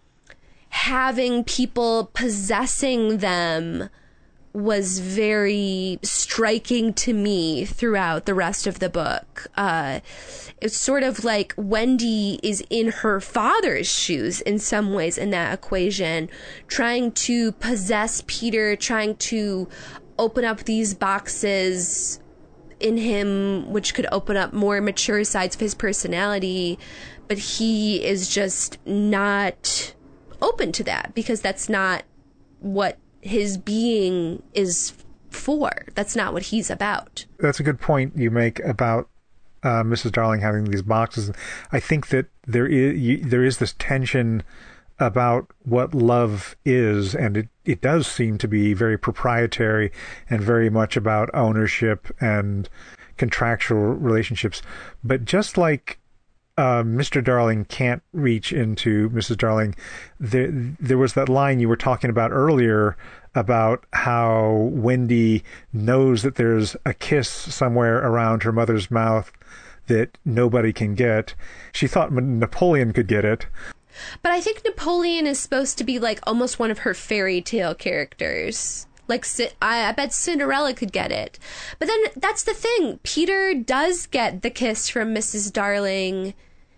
having people possessing them was very striking to me throughout the rest of the book. Uh, it's sort of like Wendy is in her father's shoes in some ways in that equation, trying to possess Peter, trying to open up these boxes in him, which could open up more mature sides of his personality, but he is just not open to that because that's not what his being is for. That's not what he's about. That's a good point you make about uh, Missus Darling having these boxes. I think that there is you, there is this tension about what love is, and it, it does seem to be very proprietary and very much about ownership and contractual relationships. But just like uh, Mister Darling can't reach into Missus Darling, there, there was that line you were talking about earlier about how Wendy knows that there's a kiss somewhere around her mother's mouth that nobody can get. She thought Napoleon could get it. But I think Napoleon is supposed to be like almost one of her fairy tale characters. Like, I, I bet Cinderella could get it. But then that's the thing. Peter does get the kiss from Missus Darling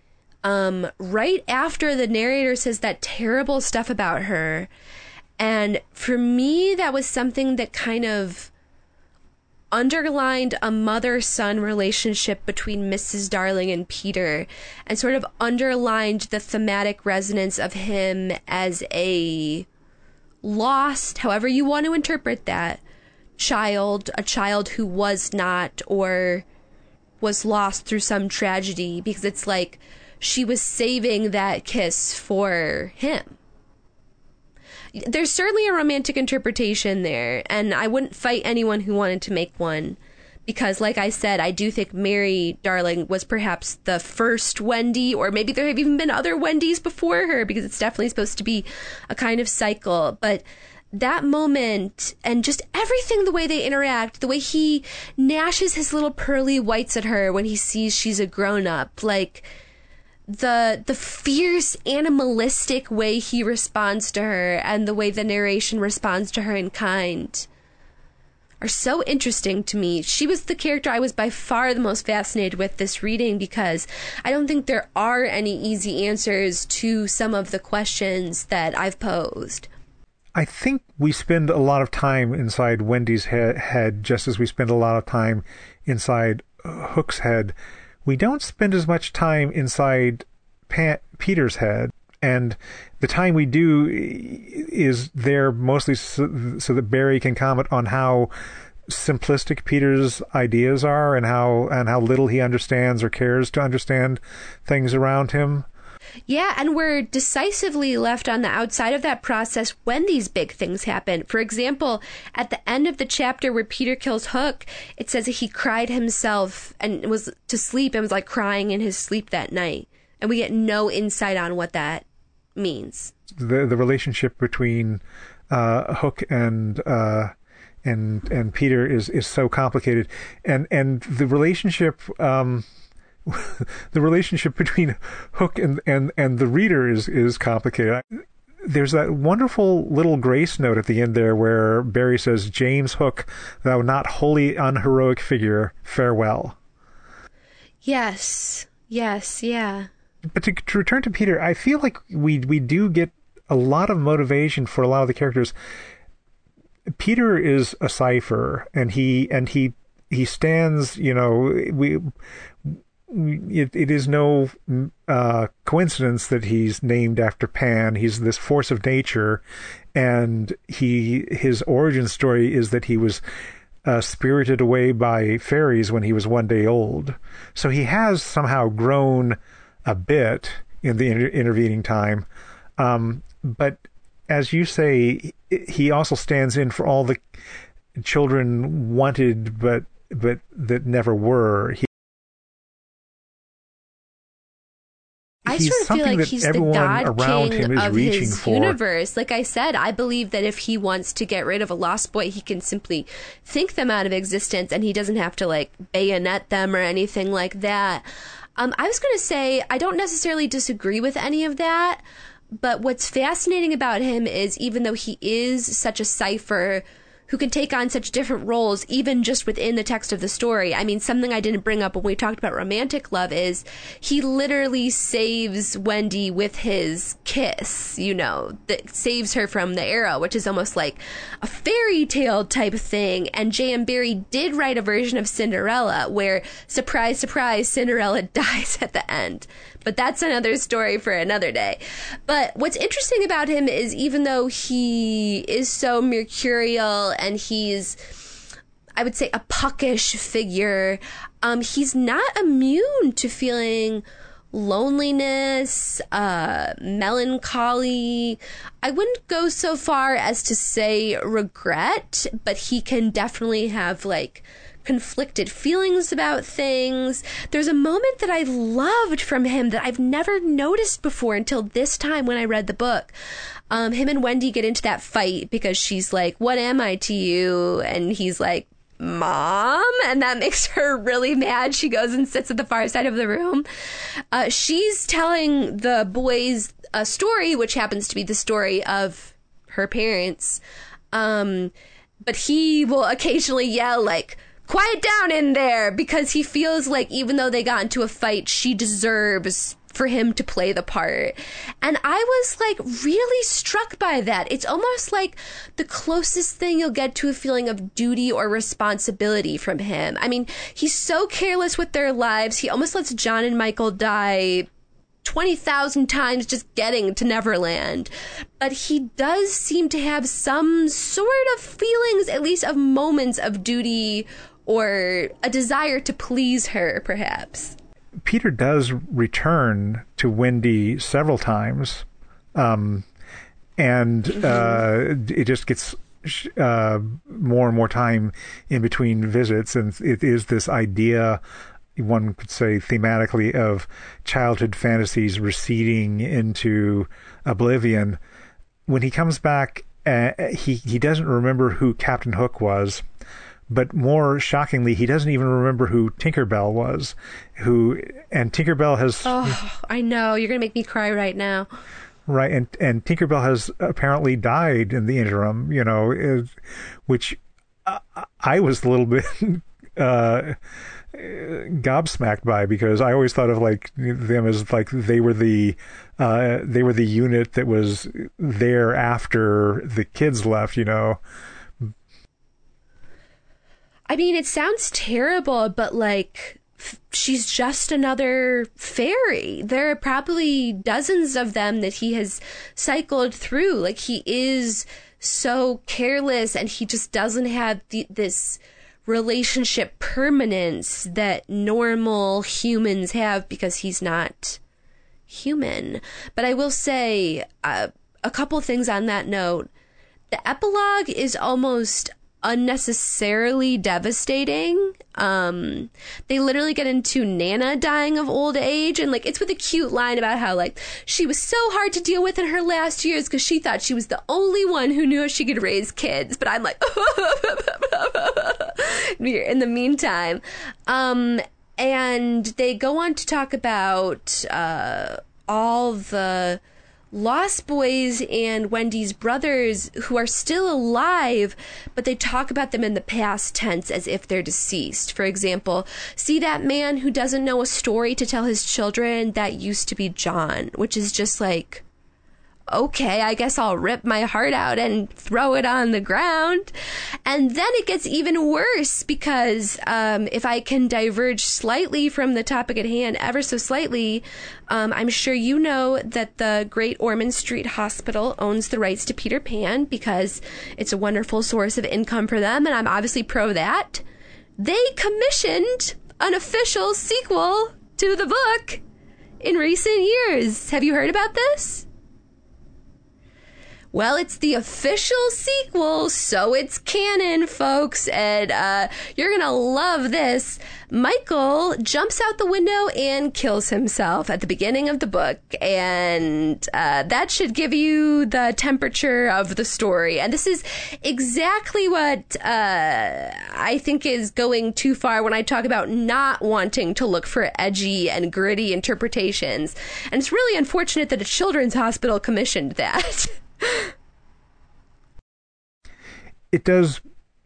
um, right after the narrator says that terrible stuff about her. And for me, that was something that kind of underlined a mother-son relationship between Missus Darling and Peter, and sort of underlined the thematic resonance of him as a lost, however you want to interpret that, child, a child who was not or was lost through some tragedy, because it's like she was saving that kiss for him. There's certainly a romantic interpretation there, and I wouldn't fight anyone who wanted to make one, because, like I said, I do think Mary Darling was perhaps the first Wendy, or maybe there have even been other Wendys before her, because it's definitely supposed to be a kind of cycle. But that moment, and just everything, the way they interact, the way he gnashes his little pearly whites at her when he sees she's a grown-up, like the the fierce animalistic way he responds to her and the way the narration responds to her in kind are so interesting to me. She was the character I was by far the most fascinated with this reading, because I don't think there are any easy answers to some of the questions that I've posed. I think we spend a lot of time inside Wendy's he- head, just as we spend a lot of time inside Hook's head. We don't spend as much time inside pa- Peter's head, and the time we do is there mostly so, so that Barry can comment on how simplistic Peter's ideas are and how and how little he understands or cares to understand things around him. Yeah, and we're decisively left on the outside of that process when these big things happen. For example, at the end of the chapter where Peter kills Hook, it says that he cried himself and was to sleep and was like crying in his sleep that night. And we get no insight on what that means. The the relationship between uh, Hook and uh, and and Peter is, is so complicated, and and the relationship. Um, The relationship between Hook and, and, and the reader is, is complicated. There's that wonderful little grace note at the end there where Barry says, "James Hook, thou not wholly unheroic figure, farewell." Yes, yes, yeah. But to, to return to Peter, I feel like we we do get a lot of motivation for a lot of the characters. Peter is a cipher, and he and he he stands, you know, we, it, it is no uh, coincidence that he's named after Pan. He's this force of nature, and he his origin story is that he was uh, spirited away by fairies when he was one day old. So he has somehow grown a bit in the inter- intervening time. Um, but as you say, he also stands in for all the children wanted, but but that never were. He, I he's sort of feel something like that he's the everyone God around King him is of reaching his for. universe. Like I said, I believe that if he wants to get rid of a lost boy, he can simply think them out of existence, and he doesn't have to like bayonet them or anything like that. Um, I was going to say I don't necessarily disagree with any of that, but what's fascinating about him is even though he is such a cipher who can take on such different roles, even just within the text of the story. I mean, something I didn't bring up when we talked about romantic love is he literally saves Wendy with his kiss, you know, that saves her from the arrow, which is almost like a fairy tale type thing. And J M. Barrie did write a version of Cinderella where, surprise, surprise, Cinderella dies at the end. But that's another story for another day. But what's interesting about him is even though he is so mercurial and he's, I would say, a puckish figure, um, he's not immune to feeling loneliness, uh, melancholy. I wouldn't go so far as to say regret, but he can definitely have, like, conflicted feelings about things. There's a moment that I loved from him that I've never noticed before until this time when I read the book. Um, him and Wendy get into that fight because she's like, "What am I to you?" And he's like, "Mom," and that makes her really mad. She goes and sits at the far side of the room. Uh, she's telling the boys a story, which happens to be the story of her parents. Um, but he will occasionally yell like, "Quiet down in there," because he feels like even though they got into a fight, she deserves for him to play the part. And I was like really struck by that. It's almost like the closest thing you'll get to a feeling of duty or responsibility from him. I mean, he's so careless with their lives. He almost lets John and Michael die twenty thousand times just getting to Neverland. But he does seem to have some sort of feelings, at least of moments of duty or a desire to please her, perhaps. Peter does return to Wendy several times, um, and mm-hmm. uh, it just gets uh, more and more time in between visits, and it is this idea, one could say thematically, of childhood fantasies receding into oblivion. When he comes back, uh, he, he doesn't remember who Captain Hook was, but more shockingly, he doesn't even remember who Tinkerbell was. Who and Tinkerbell has... Oh, I know. You're going to make me cry right now. Right, and, and Tinkerbell has apparently died in the interim, you know, is, which I, I was a little bit... uh, gobsmacked by, because I always thought of like them as like they were the uh, they were the unit that was there after the kids left, you know. I mean, it sounds terrible, but like f- she's just another fairy. There are probably dozens of them that he has cycled through. Like, he is so careless, and he just doesn't have the, this relationship permanence that normal humans have because he's not human. But I will say uh, a couple things on that note. The epilogue is almost unnecessarily devastating. Um, they literally get into Nana dying of old age, and like it's with a cute line about how like she was so hard to deal with in her last years because she thought she was the only one who knew if she could raise kids. But I'm like, in the meantime, um, and they go on to talk about uh, all the Lost Boys and Wendy's brothers who are still alive, but they talk about them in the past tense as if they're deceased. For example, see that man who doesn't know a story to tell his children? That used to be John, which is just like, okay, I guess I'll rip my heart out and throw it on the ground. And then it gets even worse because um, if I can diverge slightly from the topic at hand, ever so slightly, um, I'm sure you know that the Great Ormond Street Hospital owns the rights to Peter Pan because it's a wonderful source of income for them, and I'm obviously pro that. They commissioned an official sequel to the book in recent years. Have you heard about this? Well, it's the official sequel, so it's canon, folks, and uh, you're going to love this. Michael jumps out the window and kills himself at the beginning of the book, and uh, that should give you the temperature of the story. And this is exactly what uh, I think is going too far when I talk about not wanting to look for edgy and gritty interpretations. And it's really unfortunate that a children's hospital commissioned that. It does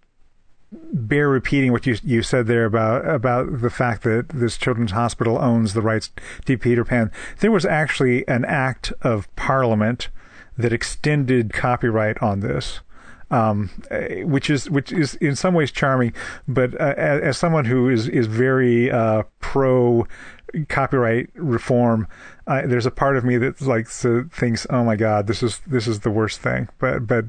bear repeating what you you said there about about the fact that this children's hospital owns the rights to Peter Pan. There was actually an act of Parliament that extended copyright on this, um, which is which is in some ways charming. But uh, as, as someone who is is very uh, pro copyright reform, uh, there's a part of me that like so thinks, oh my God, this is this is the worst thing. But but.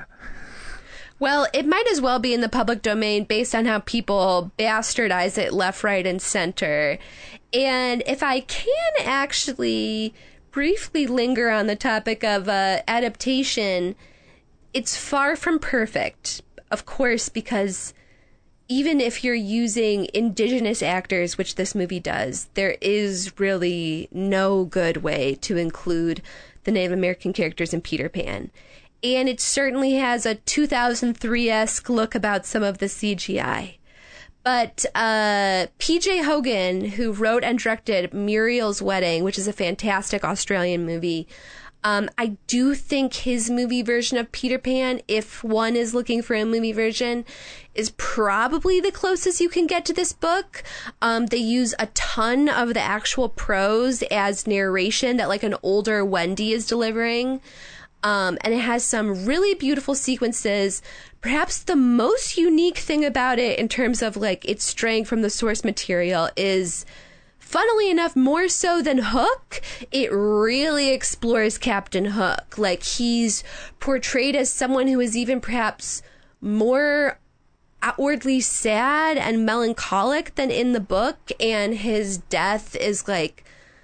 Well, it might as well be in the public domain based on how people bastardize it left, right, and center. And if I can actually briefly linger on the topic of uh, adaptation, it's far from perfect, of course, because even if you're using indigenous actors, which this movie does, there is really no good way to include the Native American characters in Peter Pan. And it certainly has a two thousand three-esque look about some of the C G I. But uh, P J Hogan, who wrote and directed Muriel's Wedding, which is a fantastic Australian movie, um, I do think his movie version of Peter Pan, if one is looking for a movie version, is probably the closest you can get to this book. Um, they use a ton of the actual prose as narration that like an older Wendy is delivering. Um, and it has some really beautiful sequences. Perhaps the most unique thing about it in terms of like its straying from the source material is, funnily enough, more so than Hook, it really explores Captain Hook. Like he's portrayed as someone who is even perhaps more outwardly sad and melancholic than in the book. And his death is like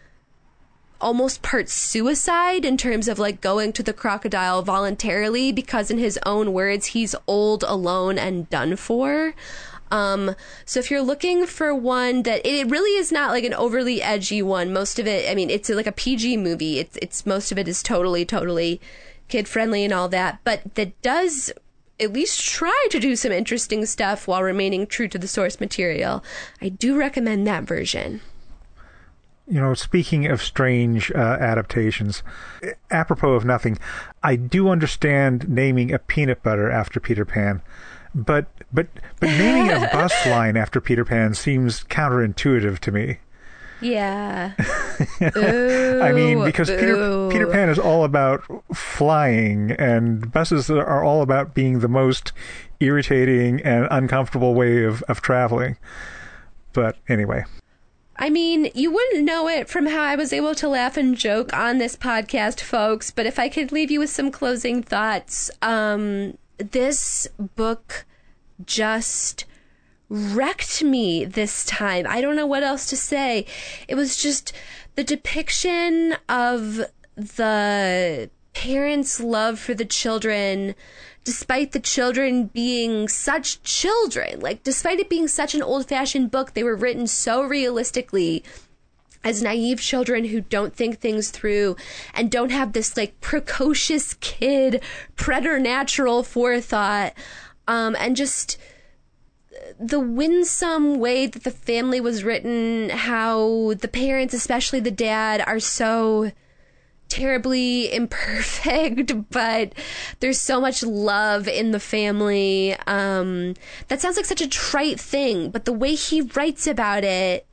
almost part suicide in terms of like going to the crocodile voluntarily because in his own words he's old, alone, and done for. Um so if you're looking for one that it really is not like an overly edgy one, most of it, I mean, it's like a P G movie, it's it's most of it is totally totally kid friendly and all that, but that does at least try to do some interesting stuff while remaining true to the source material. I do recommend that version. You know, speaking of strange uh, adaptations, apropos of nothing, I do understand naming a peanut butter after Peter Pan, but but but naming a bus line after Peter Pan seems counterintuitive to me. Yeah. Ooh, I mean, because Peter, Peter Pan is all about flying, and buses are all about being the most irritating and uncomfortable way of, of traveling. But anyway. I mean, you wouldn't know it from how I was able to laugh and joke on this podcast, folks, but if I could leave you with some closing thoughts, um, this book just wrecked me this time. I don't know what else to say. It was just the depiction of the parents' love for the children, despite the children being such children. Like, despite it being such an old-fashioned book, they were written so realistically as naive children who don't think things through and don't have this, like, precocious kid, preternatural forethought. Um, and just the winsome way that the family was written, how the parents, especially the dad, are so terribly imperfect, but there's so much love in the family. Um, that sounds like such a trite thing, but the way he writes about it,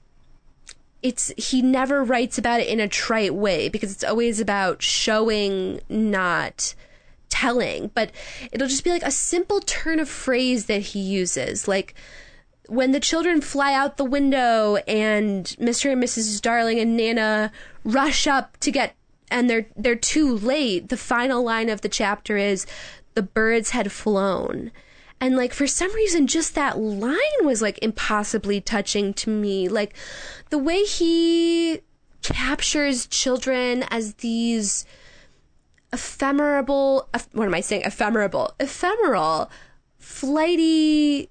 it's he never writes about it in a trite way, because it's always about showing, not telling, but it'll just be like a simple turn of phrase that he uses. Like when the children fly out the window and Mister and Missus Darling and Nana rush up to get, and they're they're too late. The final line of the chapter is, "The birds had flown." And like for some reason, just that line was like impossibly touching to me. Like the way he captures children as these ephemeral, what am I saying? Ephemeral, ephemeral, flighty,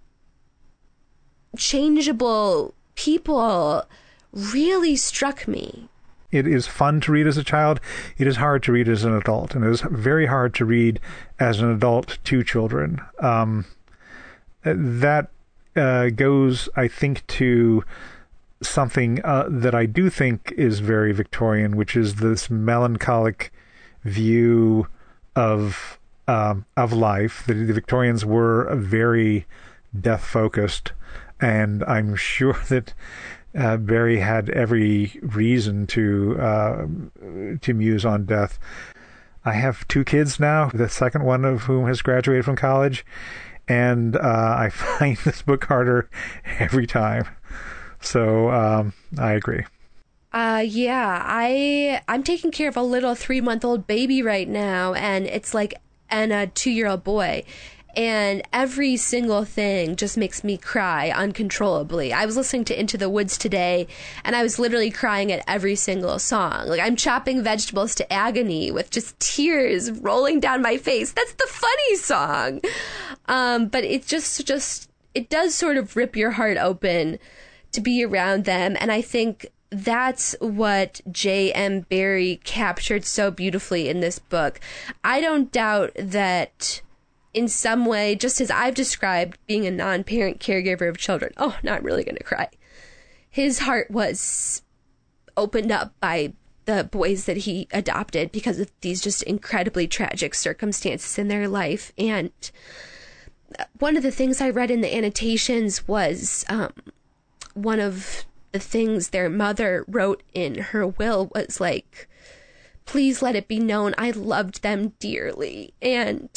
changeable people really struck me. It is fun to read as a child. It is hard to read as an adult, and it is very hard to read as an adult to children. Um, that uh, goes, I think, to something uh, that I do think is very Victorian, which is this melancholic view of um, of life. The, the Victorians were very death focused, and I'm sure that uh, Barrie had every reason to uh, to muse on death. I have two kids now, the second one of whom has graduated from college, and uh, I find this book harder every time. So um, I agree. Uh, yeah, I, I'm taking care of a little three-month-old baby right now, and it's like, and a two-year-old boy, and every single thing just makes me cry uncontrollably. I was listening to Into the Woods today, and I was literally crying at every single song. Like, I'm chopping vegetables to agony with just tears rolling down my face. That's the funny song! Um, but it just, just, it does sort of rip your heart open to be around them, and I think that's what J M. Barrie captured so beautifully in this book. I don't doubt that in some way, just as I've described being a non-parent caregiver of children, oh, now I'm really going to cry. His heart was opened up by the boys that he adopted because of these just incredibly tragic circumstances in their life. And one of the things I read in the annotations was um, one of the things their mother wrote in her will was like, "Please let it be known I loved them dearly." And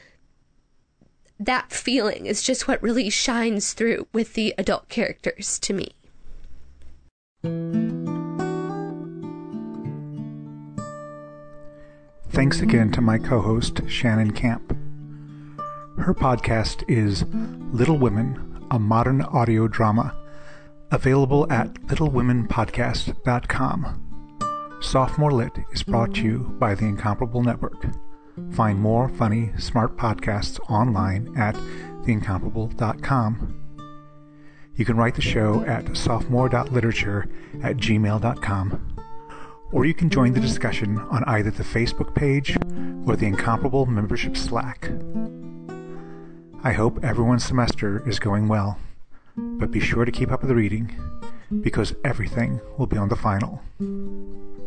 that feeling is just what really shines through with the adult characters to me. Thanks again to my co-host, Shannon Camp. Her podcast is Little Women, a modern audio drama, available at little women podcast dot com. Sophomore Lit is brought to you by the Incomparable Network. Find more funny, smart podcasts online at the incomparable dot com. You can write the show at sophomore dot literature at gmail dot com. Or you can join the discussion on either the Facebook page or the Incomparable membership Slack. I hope everyone's semester is going well, but be sure to keep up with the reading, because everything will be on the final.